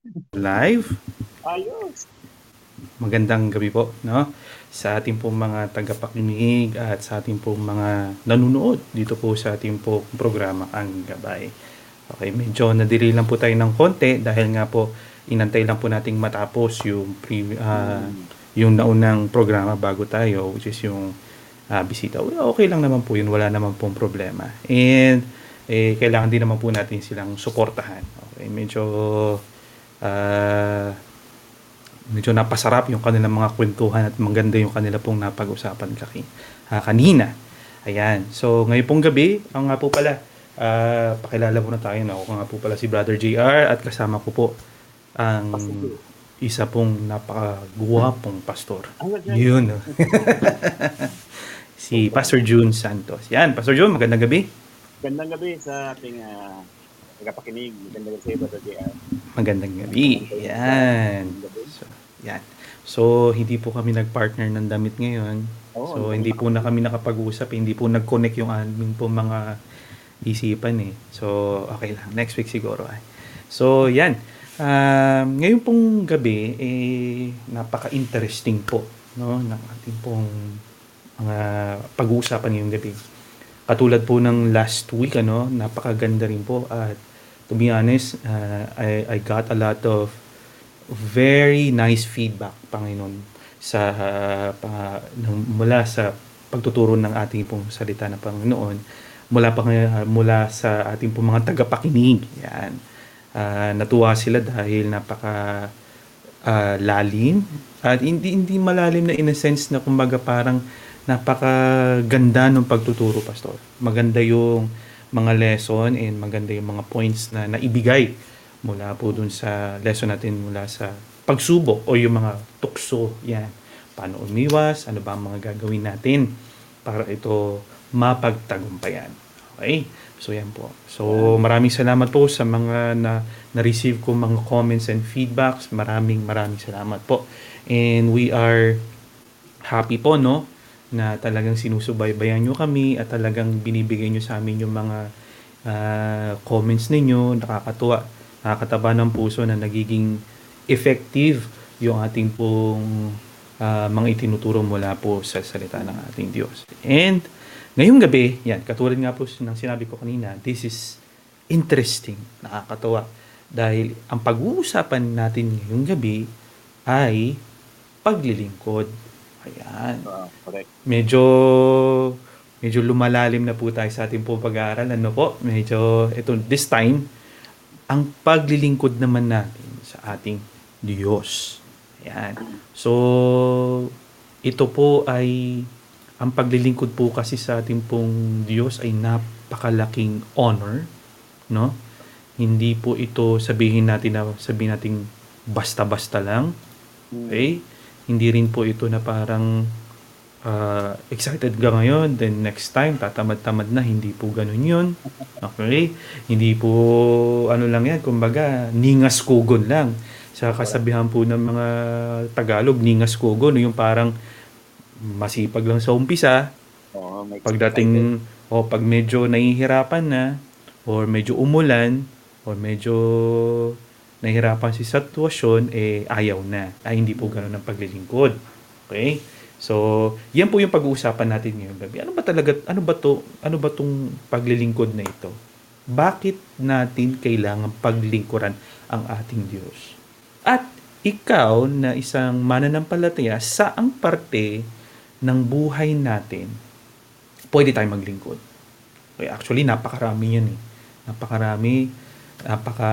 Live. Ayos. Magandang gabi po, no? Sa ating pong mga tagapakinig at sa ating pong mga nanonood dito po sa ating pong programa Ang Gabay. Okay, medyo nadiri lang po tayo ng konti dahil nga po inantay lang po nating matapos Mm. yung naunang programa bago tayo, which is yung bisita. Well, okay lang naman po yun, wala naman pong problema. And kailangan din naman po natin silang suportahan. Okay, ah medyo napasarap yung kanilang mga kwentuhan at maganda yung kanila pong napag-usapan kanina. Ayan. So, ngayon pong gabi, ang nga po pala, pakilala muna tayo. No? Ako nga po pala si Brother JR at kasama ko po ang Pasok. isa pong napakaguwapong pastor. Ano dyan? Yun. No? Si Sobra Pastor na. June Santos. Yan, Pastor June, magandang gabi. Gandang gabi sa ating tagapakinig. Magandang gabi sa iyo, Brother JR. Magandang gabi. Naman kayo sa Yan. magandang gabi. So, yan. So, hindi po kami nag-partner ng damit ngayon. Oo, hindi So, kami hindi po na makapag- kami nakapag-usap. Hindi po nag-connect yung aming po mga isipan eh. So, okay lang. Next week siguro ay. So, yan. Ngayon pong gabi, napaka-interesting po, no, ng ating pong mga pag-uusapan ngayong gabi. Katulad po ng last week, ano, napakaganda rin po at to be honest, I got a lot of very nice feedback, Panginoon, mula sa pagtuturo ng ating pong salita ng Panginoon, mula sa ating pong mga tagapakinig. Yan. Natuwa sila dahil napaka lalim at hindi malalim na in a sense na kumbaga parang napakaganda ng pagtuturo, pastor. Maganda yung mga lesson and maganda yung mga points na naibigay mula po dun sa lesson natin mula sa pagsubok o yung mga tukso. Yan. Paano umiwas? Ano ba ang mga gagawin natin para ito mapagtagumpayan? Okay? So yan po. So Yan. maraming salamat po sa mga na-receive ko mga comments and feedbacks. Maraming salamat po. And we are happy po, no, na talagang sinusubaybayan nyo kami at talagang binibigay nyo sa amin yung mga comments ninyo. Nakakatuwa, nakakataba ng puso na nagiging effective yung ating pong mga itinuturo mula po sa salita ng ating Diyos. And ngayong gabi, yan, katulad nga po ng sinabi ko kanina, this is interesting, nakakatawa. Dahil ang pag-uusapan natin ngayong gabi ay paglilingkod. Ayan. Correct. Medyo medyo lumalalim na po tayo sa ating pong pag-aaral. Ano po? Medyo ito this time ang paglilingkod naman natin sa ating Diyos. Ayan. So ito po ay ang paglilingkod po kasi sa ating pong Diyos ay napakalaking honor, no? Hindi po ito sabihin natin basta-basta lang. Mm. Okay? Hindi rin po ito na parang excited ka ngayon, then next time tatamad-tamad na, hindi po ganun yun. Okay? Hindi po ano lang yan, kumbaga ningas kugon lang. Sa Correct. kasabihan po ng mga Tagalog, ningas kugon, yung parang masipag lang sa umpisa, Oo, may excited. pagdating o pag medyo nahihirapan na or medyo umulan or medyo nahihirapan si sitwasyon, ayaw na. Ay, hindi po Mm. ganun ang paglilingkod. Okay? So, yan po yung pag-uusapan natin ngayong gabi. Ano ba tong paglilingkod na ito? Bakit natin kailangan paglingkuran ang ating Diyos? At ikaw na isang mananampalataya, saang parte ng buhay natin pwede tayong maglingkod? Okay, actually, napakarami yan eh. Napakarami, napaka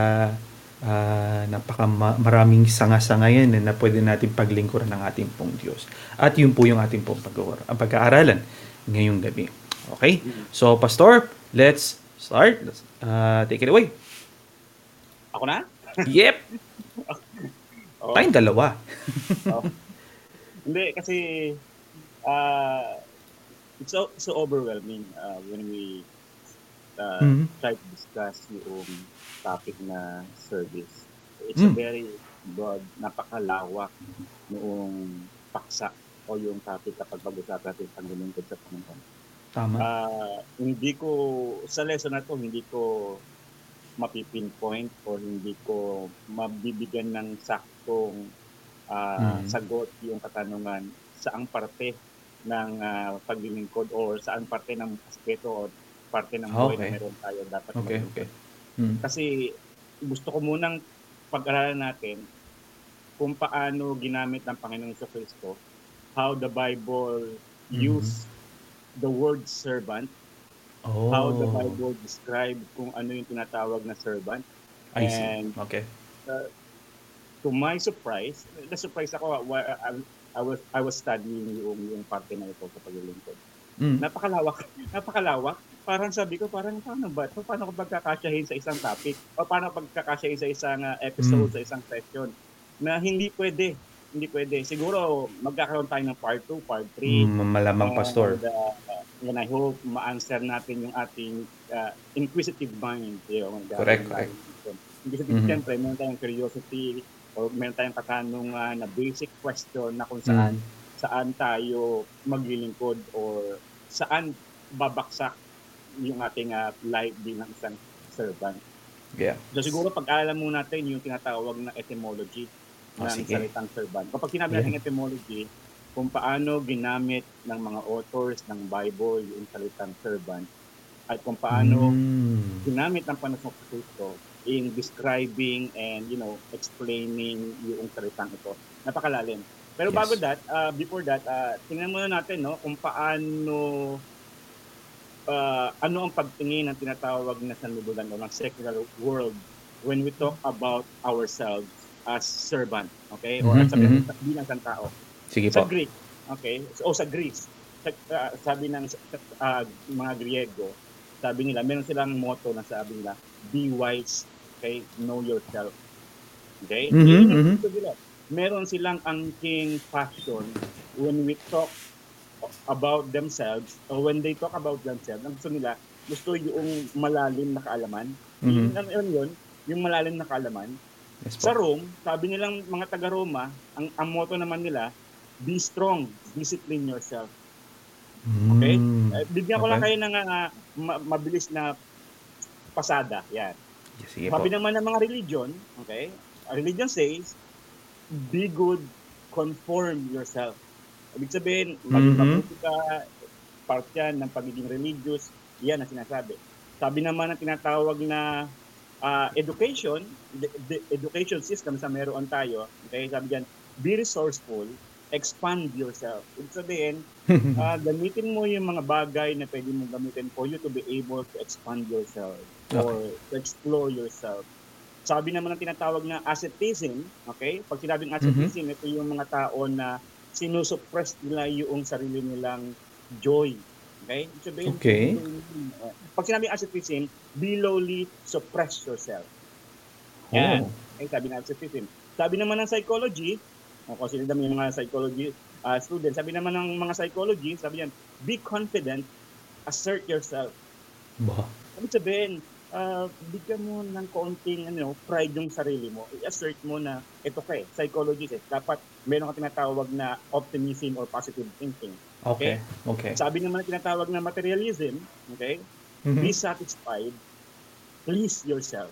maraming sanga-sanga yan na pwede natin paglingkuran ng ating pong Diyos. At yun po yung ating pong pag-aaralan ngayong gabi. Okay? Mm. So, Pastor, let's start. Take it away. Ako na? Yep! Oo. Tayong dalawa. Oh. Hindi, kasi uh, it's so overwhelming when we Mhm. try to discuss yung topic na service. It's a Mm, very broad, napakalawak noong paksa o yung topic kapag pag-usapan natin paglilingkod sa Panginoon. tama. Hindi ko, sa lesson na to, hindi ko mapipinpoint or hindi ko mabibigyan ng saktong Mm. sagot yung katanungan saang parte ng paglilingkod or saan parte ng aspeto o parte ng buhay na Okay. meron tayo dapat Okay, maglingkod. okay. Mm. Kasi gusto ko munang pag-aralan natin kung paano ginamit ng Panginoong Jesucristo, how the Bible Mhm. use the word servant, how the Oh, Bible describe kung ano yung tinatawag na servant. I see. And Okay. uh, to my surprise, na-surprise ako I was studying yung parte na ito sa paglilingkod. Mm. Napakalawak, napakalawak. Parang sabi ko, paano ba ito? Paano ko pagkakasyahin sa isang topic? O paano pagkakasyahin sa isang Mm. episode, sa isang session? Na hindi pwede. Hindi pwede. Siguro magkakaroon tayo ng part 2, part 3, Malamang pastor. and I hope ma-answer natin yung ating inquisitive mind. Yung Correct, gagawin correct. lagi natin. Inquisitive, Mhm. siyempre, meron tayong curiosity o meron tayong katanungan na basic question na kung Mm. saan tayo maglilingkod or saan babaksak yung ating life bilang isang servant. Yeah. So siguro pag-alam muna natin yung tinatawag na etymology Oh, ng sige. salitang servant. Kapag sinabi Yeah. natin etymology, kung paano ginamit ng mga authors ng Bible yung salitang servant at kung paano Mm. ginamit ng Panginoong Kristo in describing and explaining yung salitang ito. Napakalalim. Pero bago Yes. that, before that, tingnan muna natin kung paano ano ang pagtingin ng tinatawag na sanlibutan o ng secular world when we talk about ourselves as servant, okay? Or Mhm, sabi natin mhm. bilang isang tao. Sige Sa po. Greek, okay? O sa Greece, sabi ng mga Griego, sabi nila, meron silang motto na sabi nila, be wise, okay? Know yourself. Okay? Mhm, Yun yung mhm. gusto nila. Meron silang angking passion when we talk about themselves or when they talk about themselves, ang gusto nila, gusto yung malalim na kaalaman. Mhm. Ano yun? Yung malalim na kaalaman. Yes Sa po. Rome, sabi nilang mga taga-Roma, ang motto naman nila, be strong, discipline yourself. Okay? Bigyan ko lang Okay. kayo ng mabilis na pasada. Yan. Sige Sabi po. naman ng mga religion, okay? A religion says, be good, conform yourself. Ibig sabihin, maging Mhm. mabuti ka, part yan ng pagiging religious, yan ang sinasabi. Sabi naman ng tinatawag na education, the education system sa meron tayo, okay, sabi dyan, be resourceful, expand yourself. Ibig sabihin, gamitin mo yung mga bagay na pwede mong gamitin for you to be able to expand yourself Okay. or to explore yourself. Sabi naman ng tinatawag na asceticism, okay? Pag sinabing Mhm. asceticism, ito yung mga tao na sinusuppress nila yung sarili nilang joy. Okay? Sabihin, Okay. pag sinabing asceticism, be lowly, suppress yourself. Yan. Oh. Okay, sabi ng asceticism. Sabi naman ng psychology, kung sino naman yung mga psychology students, sabi naman ng mga psychology, sabi yan, be confident, assert yourself. Ba. Sabi sabihin, bigyan mo ng kaunting pride yung sarili mo. I-assert mo na ito ka psychologist dapat meron ka tinatawag na optimism or positive thinking. Okay. Okay? Okay. Sabi naman tinatawag na materialism, okay? Mhm. Be satisfied, please yourself.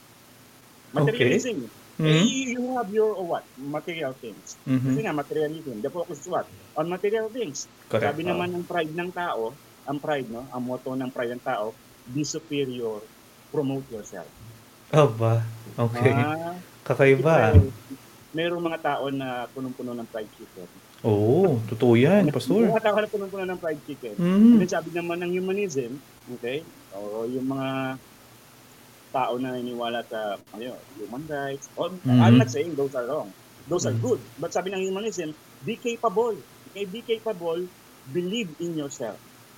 Okay. Materialism. Mhm. You have your what? Material things. Mhm. Kasi nga materialism, the focus is what? On material things. Correct. Sabi naman ng pride ng tao, ang pride, no? Ang motto ng pride ng tao, be superior, promote yourself. Aba. Okay. Kakaiba. Siyempre, mayroong mga tao na punong-puno ng fried chicken. Oo, totoo yan, pastor. Mga tao na punong-puno ng fried chicken. Mhm. And then sabi naman ng humanism, okay, o yung mga tao na naniniwala sa human rights. I'm not saying those are wrong. Those are good. But sabi ng humanism, be capable. Okay, be capable, believe in yourself.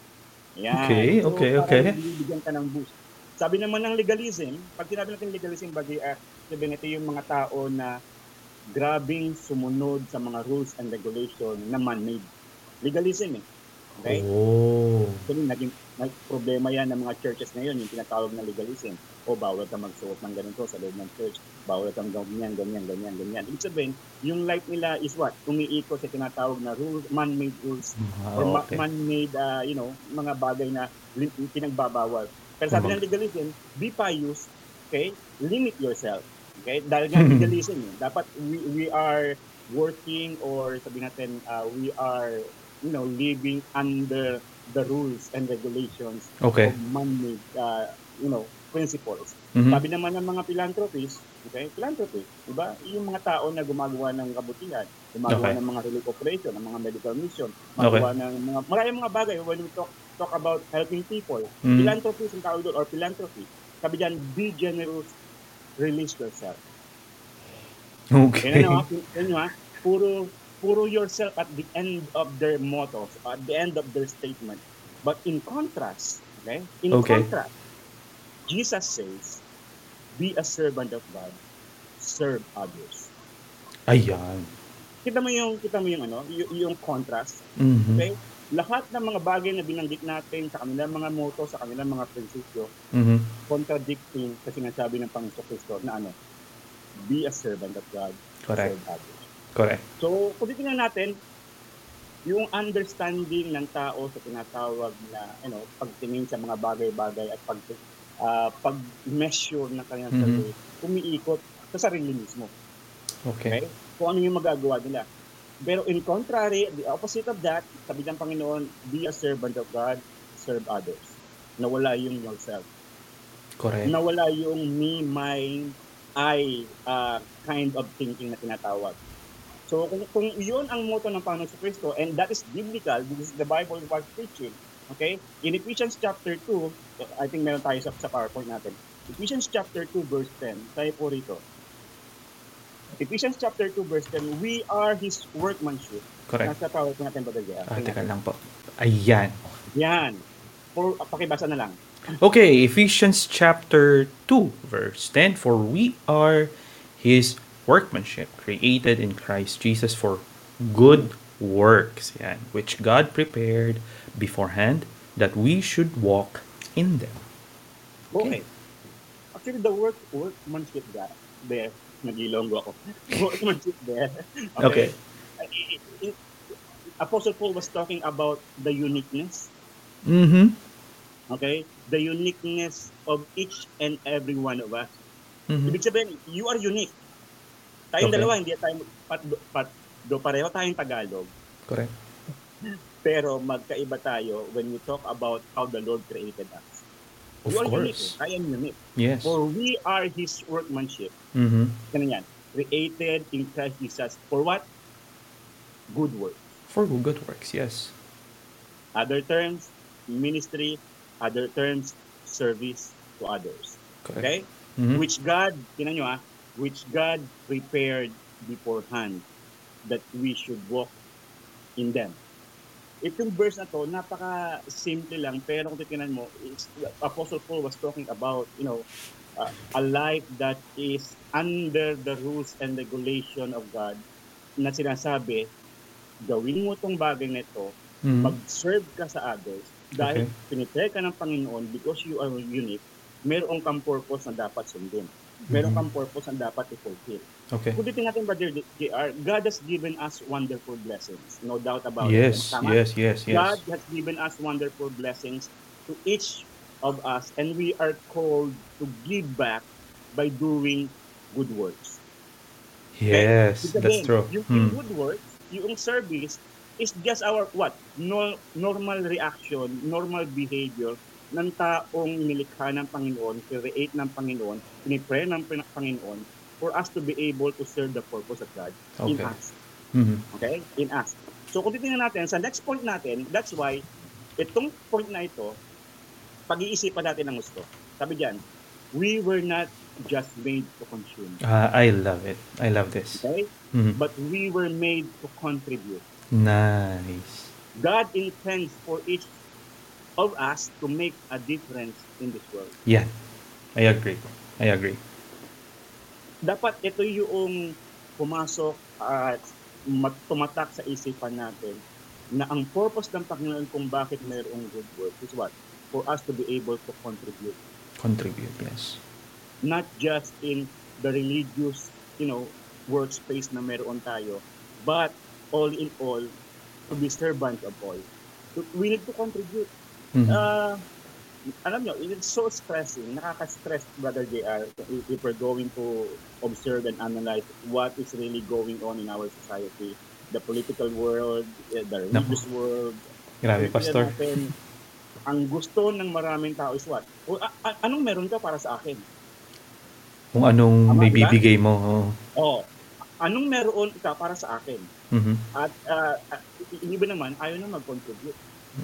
Yan. So, parang bibigyan ka ng boost. Sabi naman ng legalism, pag sinabi natin legalism, sabihin ito yung mga tao na grabing sumunod sa mga rules and regulation na man-made. Legalism Okay? Oh. So, naging problema yan ng mga churches ngayon, yung tinatawag na legalism. O bawal ka magsuot ng ganito sa loob ng church. Bawal kang ganyan. Ibig sabihin, yung life nila is what? Umiikot sa tinatawag na rules, man-made rules. Or man-made, mga bagay na pinagbabawal. Pero sabi ng legalism, be pious, okay, limit yourself. Okay? Dahil nga legalism, dapat we are working, or sabihin natin, we are, living under the rules and regulations Okay. of man-made, principles. Mhm. Sabi naman ng mga philanthropists, okay, philanthropy, diba? Yung mga tao na gumagawa ng kabutihan, gumagawa Okay. ng mga relief operation, ng mga medical mission, Okay. gumagawa ng maraming mga bagay when we talk about helping people. Mhm. Philanthropy, yung tawag doon, or philanthropy. Sabi dyan, be generous, release yourself. Okay. Yan ha, puro yourself at the end of their mottos, at the end of their statement. But in contrast, okay? Okay. Jesus says, be a servant of God, serve others. Ayan. Kita mo yung contrast, Mhm. okay? Lahat ng mga bagay na binanggit natin sa kanilang mga motto, sa kanilang mga prinsipyo, Mhm. contradicting sa sinasabi ng Panginoon Kristo na be a servant of God, Correct. serve others. Correct. So, kung titingnan natin, yung understanding ng tao sa tinatawag na, pagtingin sa mga bagay-bagay at pag-measure ng kanyang sarili, umiikot sa sarili mismo. Okay. Kung ano yung magagawa nila. Pero in contrary, the opposite of that, sabi ng Panginoon, be a servant of God, serve others. Nawala yung yourself. Correct. Nawala yung me, mine, I kind of thinking na tinatawag. So kung yun ang motto ng Panginoon sa Kristo, and that is biblical, this is the Bible was preaching, okay? In Ephesians chapter 2, I think meron tayo sa PowerPoint natin. Ephesians chapter 2 verse 10, tayo po rito. Ephesians chapter 2 verse 10, we are His workmanship. Correct. Nasa PowerPoint natin ba dyan? Teka lang po. Ayan. Yan. Pakibasa na lang. Okay, Ephesians chapter 2 verse 10, for we are His workmanship, created in Christ Jesus for good works, yan, which God prepared beforehand that we should walk in them. Okay. Actually, the workmanship there, nagilonggo ako. Workmanship there. Okay. Apostle Paul was talking about the uniqueness. Mm-hmm. Okay? The uniqueness of each and every one of us. Mm-hmm. Ibig sabihin, you are unique. Tayong Okay. dalawa, hindi tayo pareho tayong Tagalog. Correct. Pero magkaiba tayo when we talk about how the Lord created us. Of You are unique. course. I am unique. Yes. For we are His workmanship. Mm-hmm. Ganun yan. Created in Christ Jesus for what? Good work. For good works, yes. Other terms, ministry. Other terms, service to others. Correct. Okay? Mm-hmm. Which God, tingnan nyo which God prepared beforehand that we should walk in them. Itong verse na to, napaka-simple lang, pero kung titingnan mo, Apostle Paul was talking about, a life that is under the rules and regulation of God, na sinasabi, gawin mo tong bagay na ito, mag-serve ka sa others, dahil pinipare ka ng Panginoon because you are unique, meron kang purpose na dapat sundin. Meron kang purpose na dapat i-fulfill. Okay. Kung titingnan natin, Brother JR, God has given us wonderful blessings. No doubt about Yes, it. Tama? yes. God has given us wonderful blessings to each of us, and we are called to give back by doing good works. Yes, Because that's again, true. yung good works, yung service, is just our normal reaction, normal behavior ng taong nilikha ng Panginoon, create ng Panginoon, pinipray ng Panginoon for us to be able to serve the purpose of God in Okay. us. Mm-hmm. Okay? In us. So kung titingnan natin, sa next point natin, that's why itong point na ito, pag-iisipan natin ng gusto. Sabi dyan, we were not just made to consume. I love it. I love this. Okay? Mhm. But we were made to contribute. Nice. God intends for each of us to make a difference in this world. Yeah, I agree. Dapat ito yung pumasok at tumatak sa isipan natin na ang purpose ng Panginoon kung bakit mayroong good work is what? For us to be able to contribute. Contribute, yes. Not just in the religious, workspace na meron tayo, but all in all, to be servant of all. We need to contribute. Mhm. alam nyo, it's so stressing, nakaka-stress, Brother JR, if we're going to observe and analyze what is really going on in our society, the political world, the Naku, religious world. grabe, Kung tingnan Pastor. natin, ang gusto ng maraming tao is what? Anong meron ka para sa akin? Kung anong Tama, may di ba? bibigay mo. Oo. Oo. Anong meron ka para sa akin? Mhm. At yung iba naman, ayaw na mag-contribute.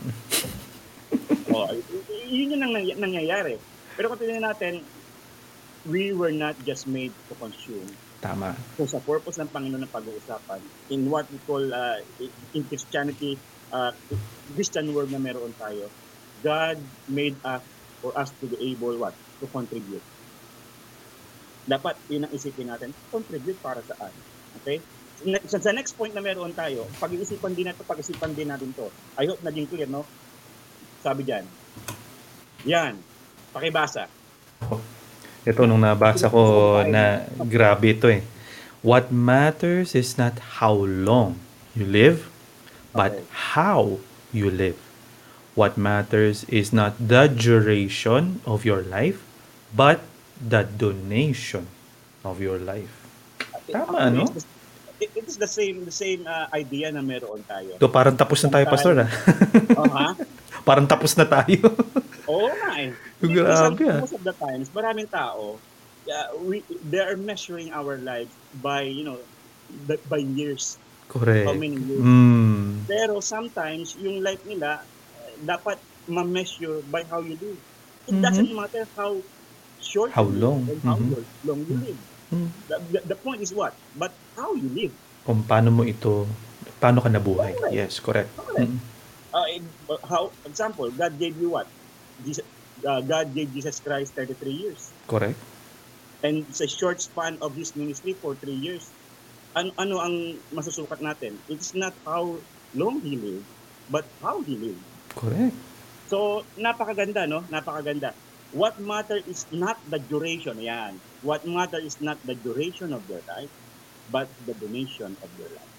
Yun yung nangyayari. Pero kung tingnan natin, we were not just made to consume. Tama. So sa purpose ng Panginoon ng pag-uusapan, in what we call, in Christianity, Christian world na meron tayo, God made us for us to be able what? To contribute. Dapat yun ang isipin natin, contribute para saan? Okay? Sa next point na meron tayo, pag-iisipan din natin to. I hope naging clear, no? Sabi dyan. Yan. Pakibasa. Ito nung nabasa ko na grabe ito eh. What matters is not how long you live, but Okay. how you live. What matters is not the duration of your life, but the donation of your life. Tama, no? It is the same idea na meron tayo. Ito parang tapos na tayo, Pastor. Ha? Parang tapos na tayo. Oo nga eh. Grabe, ah. Most of the times, maraming tao, they are measuring our lives by, by years. Correct. How many years. Pero sometimes, yung life nila, dapat ma-measure by how you live. It doesn't matter how short How you long. live and how long you live. The point is what? But how you live. Kung paano ka nabuhay. Correct. Yes, correct. Example, God gave you what? God gave Jesus Christ 33 years. Correct. And it's a short span of His ministry for 3 years. Ano ang masusukat natin? It's not how long He lived, but how He lived. Correct. So, napakaganda, no? Napakaganda. What matter is not the duration. Yan. What matter is not the duration of your life, but the donation of your life.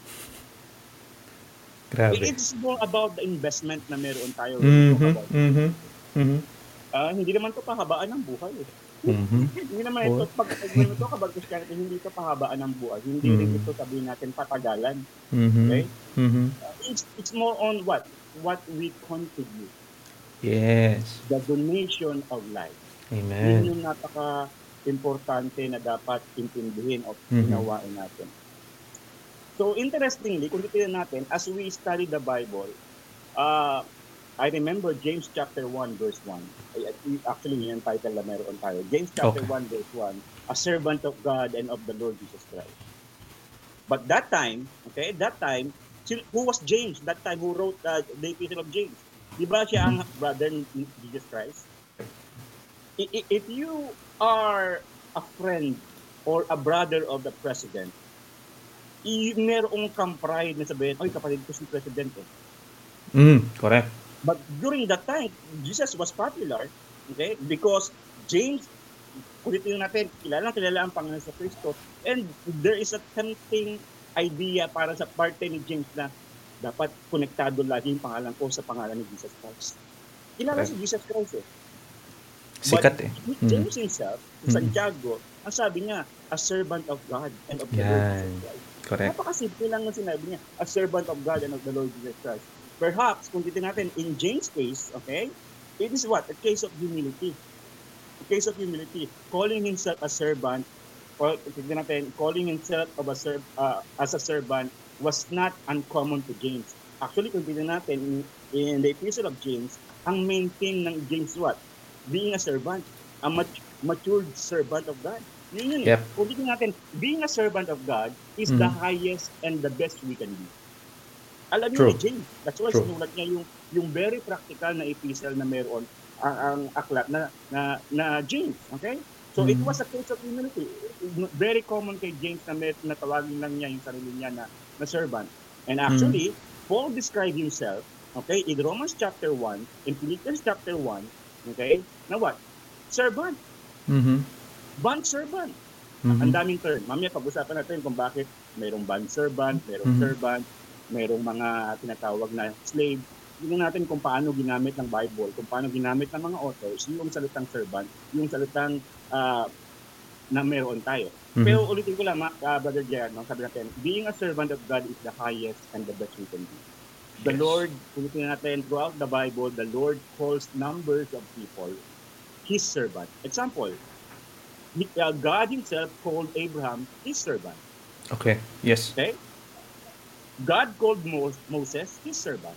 Grabe. It's more about the investment na meron tayo. Hindi naman ito pahabaan ng buhay. Hindi naman ito, pag ito about Christianity, hindi ito pahabaan ng buhay. Hindi rin ito sabihin natin patagalan. Okay? It's more on what? What we contribute. Yes. The donation of life. Amen. Yun yung napaka-importante na dapat intindihin o ginawain natin. So, interestingly, kung titignan natin, as we study the Bible, I remember James chapter 1, verse 1. Actually, yung title na meron tayo. James chapter 1, verse 1, a servant of God and of the Lord Jesus Christ. But that time, who was James? That time, who wrote the Epistle of James? Di ba siya ang brother ni Jesus Christ? If you are a friend or a brother of the president, merong kang pride na sabihin, oy, kapatid ko si President eh. Correct. But during that time, Jesus was popular, okay? Because James, ulitin natin, kilala ang Panginoon sa Kristo, and there is a tempting idea para sa parte ni James na dapat konektado lagi yung pangalan ko sa pangalan ni Jesus Christ. Kilala si Jesus Christ eh. Sikat eh. James himself, Santiago, ang sabi niya, a servant of God and of the Lord Jesus Christ. Correct. Napakasimple lang ng sinabi niya, a servant of God and of the Lord Jesus Christ. Perhaps, kung titignan natin, in James' case, okay, it is what? A case of humility. A case of humility. Calling himself a servant, or titignan natin, calling himself as a servant was not uncommon to James. Actually, kung titignan natin, in the Epistle of James, ang main thing ng James what? Being a servant. A matured servant of God. Yun. Yep. Kung titignan natin, being a servant of God is the highest and the best we can be. Alam niyo ni James, that's why sinulat niya yung very practical na epistle na meron ang aklat na James, okay? So it was a case of humility. Very common kay James na tawagin lang niya yung sarili niya na servant. And actually, Paul described himself, okay, in Romans chapter 1, in Philippians chapter 1, okay, na what? Servant. Bond servant. Ang daming term. Mamaya pag-usapan natin kung bakit mayroong bond servant, mayroong servant, mayroong mga tinatawag na slave. tingnan natin kung paano ginamit ng Bible, kung paano ginamit ng mga authors, yung salitang servant, yung salitang na meron tayo. Pero ulitin ko lang, Brother Jer, no, sabi natin, being a servant of God is the highest and the best we can be. The Yes. Lord, ulitin natin, throughout the Bible, the Lord calls numbers of people His servant. Example, God Himself called Abraham His servant. Okay. Yes. Okay? God called Moses His servant.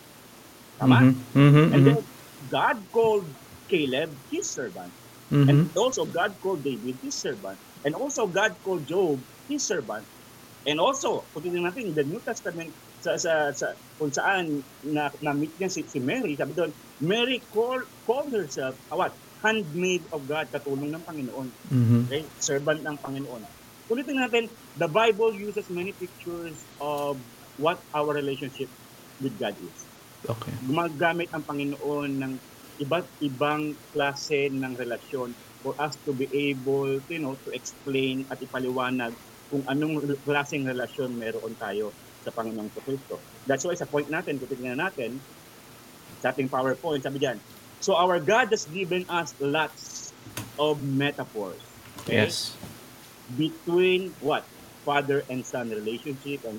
Tama? And then God called Caleb His servant. And also God called David His servant. And also God called Job His servant. And also, kung tingnan natin, the New Testament, sa kung saan na-meet niya si Mary, sabi doon, Mary called herself, what? Handmaid of God, katulong ng Panginoon. Okay? Servant ng Panginoon. Ulitin natin, the Bible uses many pictures of what our relationship with God is. Okay. Gumagamit ang Panginoon ng iba't ibang klase ng relasyon for us to be able to explain at ipaliwanag kung anong klaseng relasyon meron tayo sa Panginoong Kristo. That's why sa point natin, kung tingnan natin, sa ating PowerPoint, sabi diyan, so our God has given us lots of metaphors. Okay? Yes. Between what? Father and Son relationship and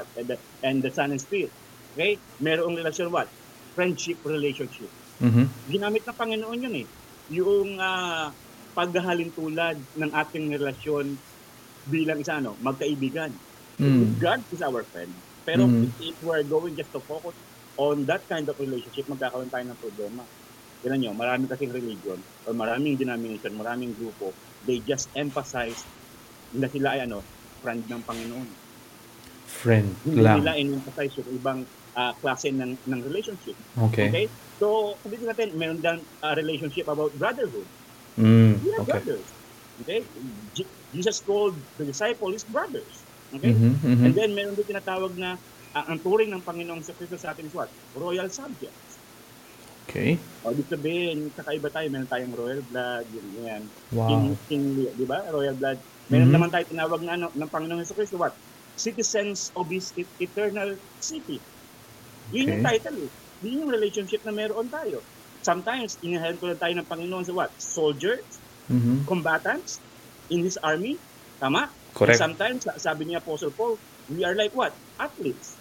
the Son and Spirit. Okay? Merong relasyon what? Friendship relationship. Ginamit ng Panginoon yun eh. Yung paghahalin tulad ng ating relasyon bilang isa magkaibigan. God is our friend. Pero if we're going just to focus on that kind of relationship, magkakaroon tayo ng problema. Tignan nyo, maraming kasing religion or maraming denomination, maraming grupo, they just emphasize na sila ay friend ng Panginoon. Friend Hindi lang. nila in-emphasize yung ibang klase ng relationship. Okay. So, sabihin natin, meron din relationship about brotherhood. We are brothers. Okay? Jesus called the disciples brothers. Okay? And then, meron din tinatawag na ang turing ng Panginoong Kristo sa atin is what? Royal subjects. Okay. O, di sabihin, kakaiba tayo, meron tayong royal blood, yan. Wow. King, di ba? Royal blood. Meron naman tayo tinawag na ng Panginoong Kristo, what? Citizens of His eternal city. Yun yung title eh. Yun yung relationship na meron tayo. Sometimes, inahayag ko na tayo ng Panginoon sa what? Soldiers, combatants in His army. Tama? Correct. And sometimes, sabi ni Apostle Paul, we are like what? Athletes.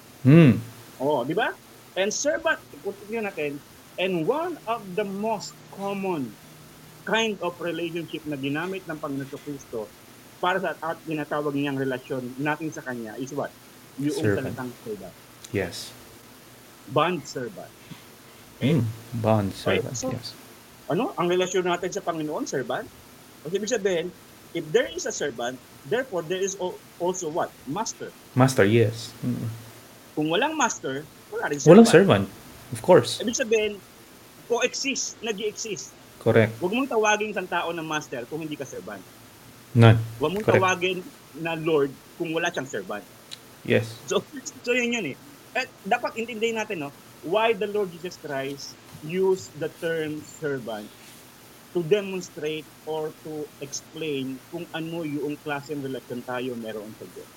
Oh, di ba? And servant, ikutin natin, and one of the most common kind of relationship na ginamit ng Panginoon Kristo para sa at ginatawag niyang relasyon natin sa Kanya is what? Yung salitang servant. Yes. Bond servant. Okay? Bond servant, So, yes. ang relasyon natin sa Panginoon, servant? Okay, ibig sabihin, if there is a servant, therefore there is also what? Master. Master, yes. Kung walang master, wala rin servant. Walang servant, of course. Ibig sabihin, coexist, nag-i-exist. Correct. Huwag mong tawagin isang tao na master kung hindi ka servant. None. Huwag mong Correct. tawagin na Lord kung wala siyang servant. Yes. So yun eh. At dapat intindihin natin, why the Lord Jesus Christ used the term servant to demonstrate or to explain kung ano yung klaseng relasyon tayo meron sa Diyos.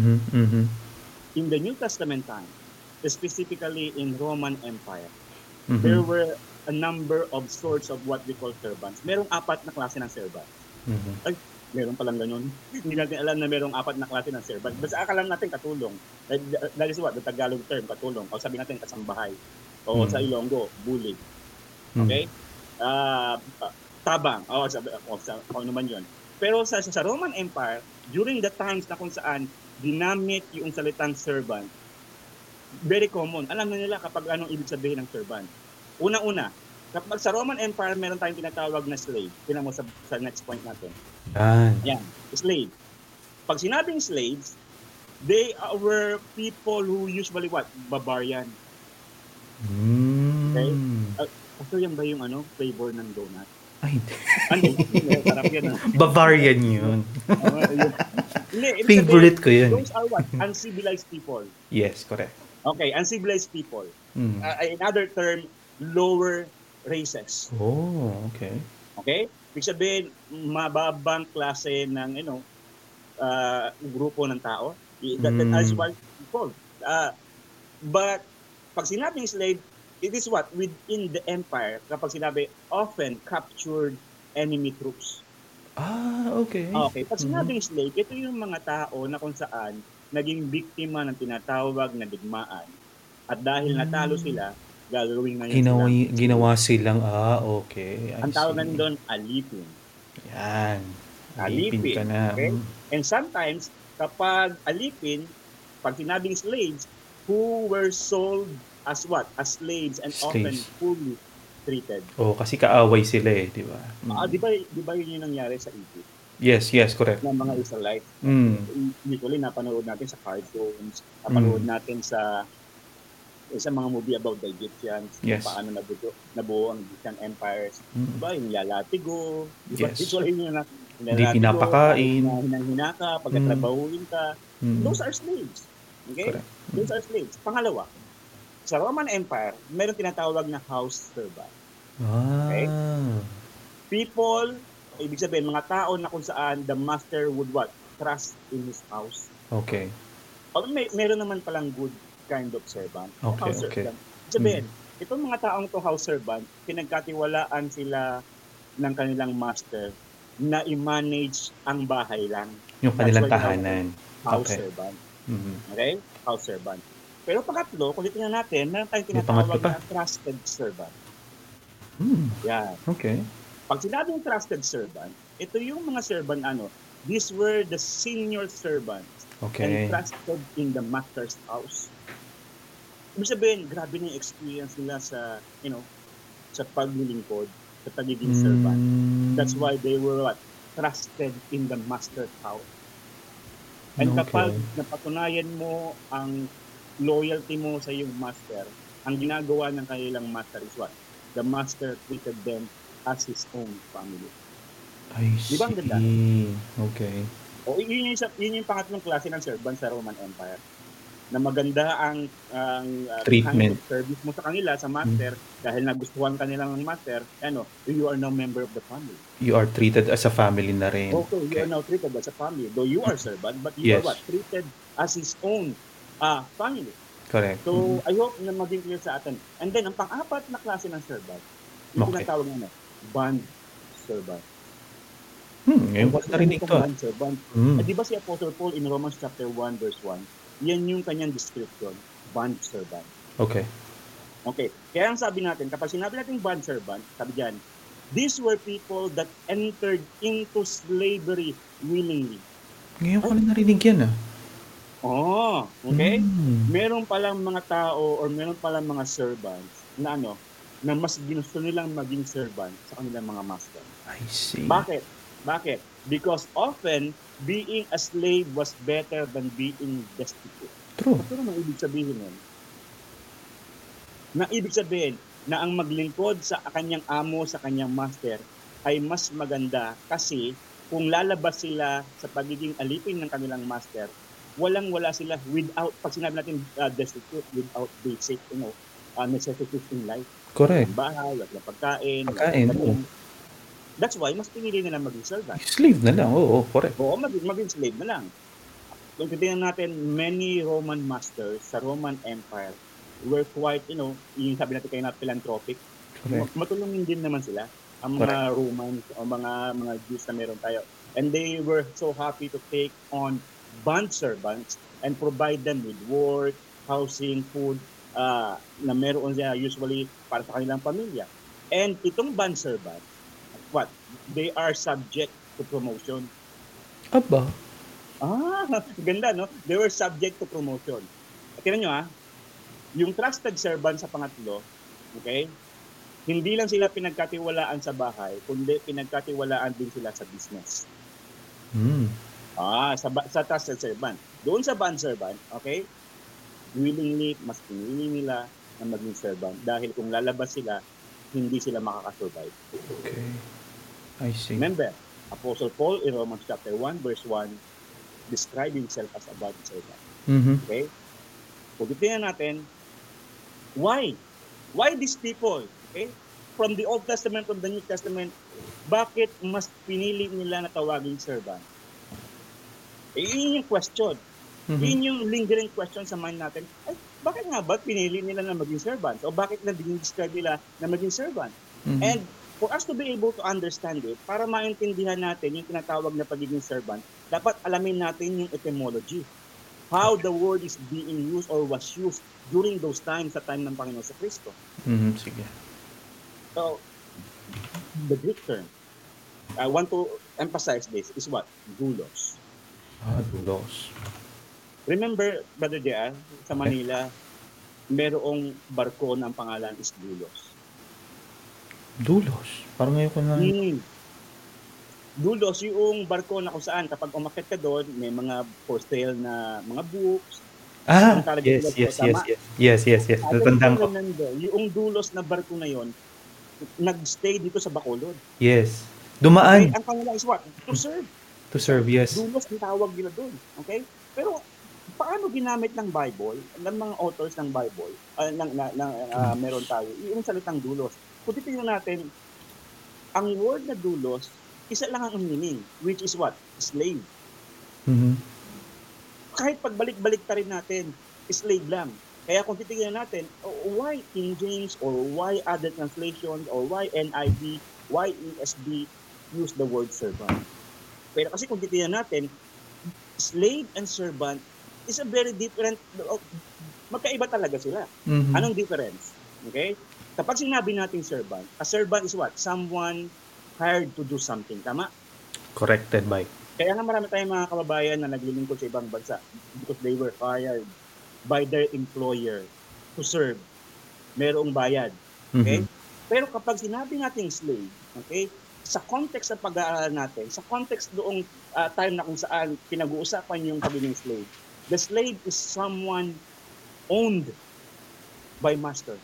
In the New Testament time, specifically in Roman Empire, there were a number of sorts of what we call servants. Merong 4 na klase ng servant. Ay, meron palang ganun. Hindi natin alam na merong 4 na klase ng servant. Basta akala natin katulong. That is what? The Tagalog term, katulong. O sabi natin kasambahay. O sa Ilonggo, bully. Okay? Tabang. O ano man yun. Pero sa Roman Empire, during the times na kung saan ginamit yung salitang servant, very common. Alam na nila kapag anong ibig sabihin ng servant. Una-una, kapag sa Roman Empire, meron tayong tinatawag na slave. Tingnan mo sa next point natin. Yan, slave. Pag sinabing slaves, they were people who usually what? Barbarian. Okay? Ito yan ba yung flavor ng donut? Ay, Sarap yan. Bavarian yun. Hindi, Favorite ko yun. Those are what? Uncivilized people. Yes, correct. Okay, uncivilized people. Another term, lower races. Oh, okay. Okay? Ibig sabihin, mababang klase ng, grupo ng tao. That is what it's called. But Pag sinabing slave, it is what? Within the empire, kapag sinabi, often captured enemy troops. Okay. Okay, pag sinabing slave, ito yung mga tao na kung saan naging biktima ng tinatawag na digmaan. At dahil natalo sila, gagawin ngayon silang Ginawa slave. silang, okay, I Ang tawagan see. doon, alipin. Yan. Alipin ka Alipin. na. Okay? And sometimes, kapag alipin, pag sinabing slaves, who were sold as what? As slaves and often Slaves. fully treated. Kasi kaaway sila di ba? Di ba yun yung nangyari sa Egypt Yes, correct. ng mga Israelites? Usually, napanood natin sa cartoons, napanood natin sa mga movie about the Egyptians, kung Yes. paano nabuo ang Egyptian empires. Diba, yung lalatigo, diba, Yes. usually yun na, Hindi pinapakain. Hinang-hina ka, pagkatrabahuin ka. Those are slaves. Okay? Correct. Those are slaves. Pangalawa, sa Roman Empire, meron tinatawag na house servant. Okay? People, ibig sabihin, mga tao na kung saan the master would what? Trust in his house. Okay. O meron naman palang good kind of servant. Okay, House okay. servant. Sabihin, itong mga taong to house servant, pinagkatiwalaan sila ng kanilang master na i-manage ang bahay lang. Yung kanilang tahanan. House Okay. servant. Okay? House servant. Pero pangatlo, kung tingnan natin, meron tayong May pangatlo tinatawag pa. na trusted servant. Yan. Okay. Pag sinabing trusted servant, ito yung mga servant these were the senior servants Okay. and trusted in the master's house. Ibig sabihin, grabe na yung experience nila sa, sa paglilingkod, sa pagiging servant. That's why they were what? Trusted in the master's house. And kapag napatunayan mo ang loyalty mo sa iyong master, ang ginagawa ng kanilang master is what? The master treated them as his own family. I see. Di ba ang ganda? Okay. O yun yung pangatlong klase ng servant sa Roman Empire. Na maganda ang Treatment. kind of service mo sa kanila, sa master, dahil nagustuhan kanila ng master, you are now member of the family. You are treated as a family na rin. Okay, you are now treated as a family. Though you are servant, but you are what? Treated as his own family. Correct. So, I hope na maging clear sa atin. And then, ang pang-apat na klase ng servant, yung tinatawag na bond servant. Ngayon ko narinig to. Bond servant. Di ba si Apostle Paul in Romans chapter 1 verse 1, yan yung kanyang description, bond servant. Okay. Okay. Kaya ang sabi natin, kapag sinabi natin bond servant, sabi dyan, these were people that entered into slavery willingly. Ngayon ko lang narinig yan Okay? Meron palang mga tao or meron palang mga servants na na mas ginusto nilang maging servant sa kanilang mga master. I see. Bakit? Because often, being a slave was better than being destitute. True. Ano naman ibig sabihin nun? Na ibig sabihin na ang maglingkod sa kanyang amo, sa kanyang master, ay mas maganda kasi kung lalabas sila sa pagiging alipin ng kanilang master, walang-wala sila without, pag sinabi natin destitute, without basic necessities in life. Correct. Bahay, wala pagkain. That's why, mas pinili nila maging servant. Slave na lang, correct. Oo, maging slave na lang. Kung titingnan natin, many Roman masters sa Roman Empire were quite, yung sabi natin kayo na philanthropic. Matulungin din naman sila. Ang mga Romans o mga Jews na meron tayo. And they were so happy to take on bond servants and provide them with work, housing, food, na meron siya usually para sa kanilang pamilya. And itong bond servant, what? They are subject to promotion. Aba. Ganda, no? They were subject to promotion. Tingnan nyo, yung trusted servant sa pangatlo, okay? Hindi lang sila pinagkatiwalaan sa bahay, kundi pinagkatiwalaan din sila sa business. Sa trusted servant. Doon sa bond servant, okay? Willingly, mas pinili nila na maging servant dahil kung lalabas sila, hindi sila makakasurvive. Okay. I see. Remember, Apostle Paul in Romans chapter 1 verse 1 described himself as a bond servant. Okay? Kung titingnan natin, why? Why these people? Okay? From the Old Testament to the New Testament, bakit mas pinili nila na tawaging servant? Yun yung question. Yun yung lingering question sa mind natin. Ay, bakit nga ba pinili nila na maging servants? O bakit na describe nila na maging servant? And for us to be able to understand it, para maintindihan natin yung tinatawag na pagiging servant, dapat alamin natin yung etymology. How the word is being used or was used during those times, sa time ng Panginoon sa Kristo. Sige. So, the Greek term, I want to emphasize this, is what? Doulos. Doulos. Remember, Brother Dia, sa Manila, merong barko ng pangalan is Doulos. Doulos? Parang ngayon ko na... Doulos, yung barko na kung saan kapag umakyat ka doon, may mga for sale na mga books. Yes. Natandaan ko. Yung Doulos na barko na yon, nag-stay dito sa Bacolod. Yes. Dumaan. Okay? Ang pangalan is what? To serve. To serve, yes. Doulos ang tawag nila doon. Okay? Pero paano ginamit ng Bible, ng mga authors ng Bible, meron tayo, yung salitang doulos. Kung titignan natin, ang word na doulos, isa lang ang meaning, which is what? Slave. Kahit pagbalik-balik ta rin natin, slave lang. Kaya kung titignan natin, why King James or why other translations or why NIV, why ESV use the word servant? Pero kasi kung titignan natin, slave and servant is a very different, magkaiba talaga sila. Anong difference? Okay? Kapag sinabi natin servant, a servant is what? Someone hired to do something. Tama? Corrected by. Kaya nga marami tayong mga kababayan na naglilingkod sa ibang bansa because they were hired by their employer to serve. Merong bayad. Okay? Pero kapag sinabi natin slave, okay, sa context sa pag-aaral natin, sa context doong time na kung saan pinag-uusapan yung pagiging slave, the slave is someone owned by master.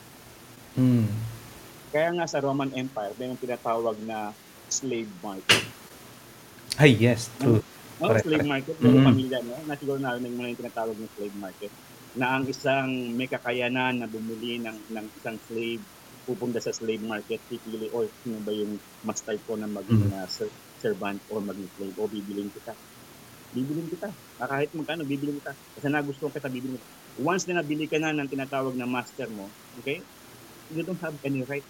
Kaya nga sa Roman Empire, may tinatawag na slave market. Ay, yes, true. Slave market, may pamilya, no? Na siguro narinig mo na yung tinatawag ng slave market, na ang isang may kakayanan na bumili ng isang slave, pupunta sa slave market, pipili, o sino ba yung mas type ko na maging servant or maging slave, o bibilin kita. Kahit magkano, bibilin kita. Kasi nagustuhan kita, bibilin kita. Once na nabili ka na ng tinatawag na master mo, okay, you don't have any right.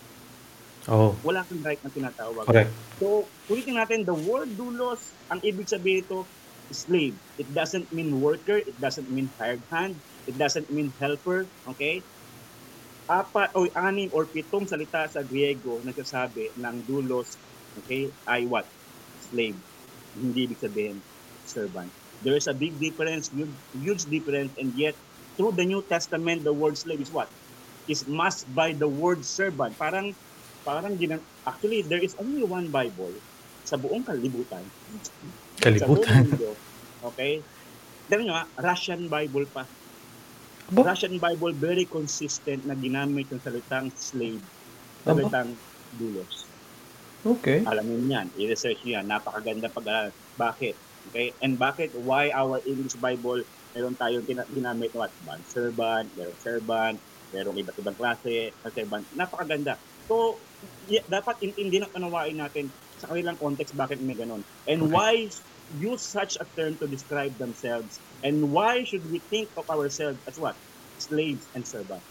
Wala kang right na tinatawag. Correct. So, ulitin natin, the word doulos, ang ibig sabihin ito, slave. It doesn't mean worker, it doesn't mean hired hand, it doesn't mean helper, okay? 6 or 7 salita sa Griego nagsasabi ng doulos, okay, ay what? Slave. Hindi ibig sabihin servant. There is a big difference, huge difference, and yet through the New Testament, the word slave is what? Is masked by the word servant. Actually, there is only one Bible sa buong kalibutan. Sa buong mundo. Okay? Tignan nyo, Russian Bible pa. Russian Bible, very consistent na ginamit yung salitang slave, salitang doulos. Okay. Alam mo yan, i-research yan, napakaganda pag-aaral. Bakit? Okay? And bakit? Why our English Bible, meron tayong ginamit what? Servant, merong iba't ibang klase, servant. Napakaganda. So, dapat intindihin at unawain natin sa kanilang context bakit may ganun. And why use such a term to describe themselves? And why should we think of ourselves as what? Slaves and servants.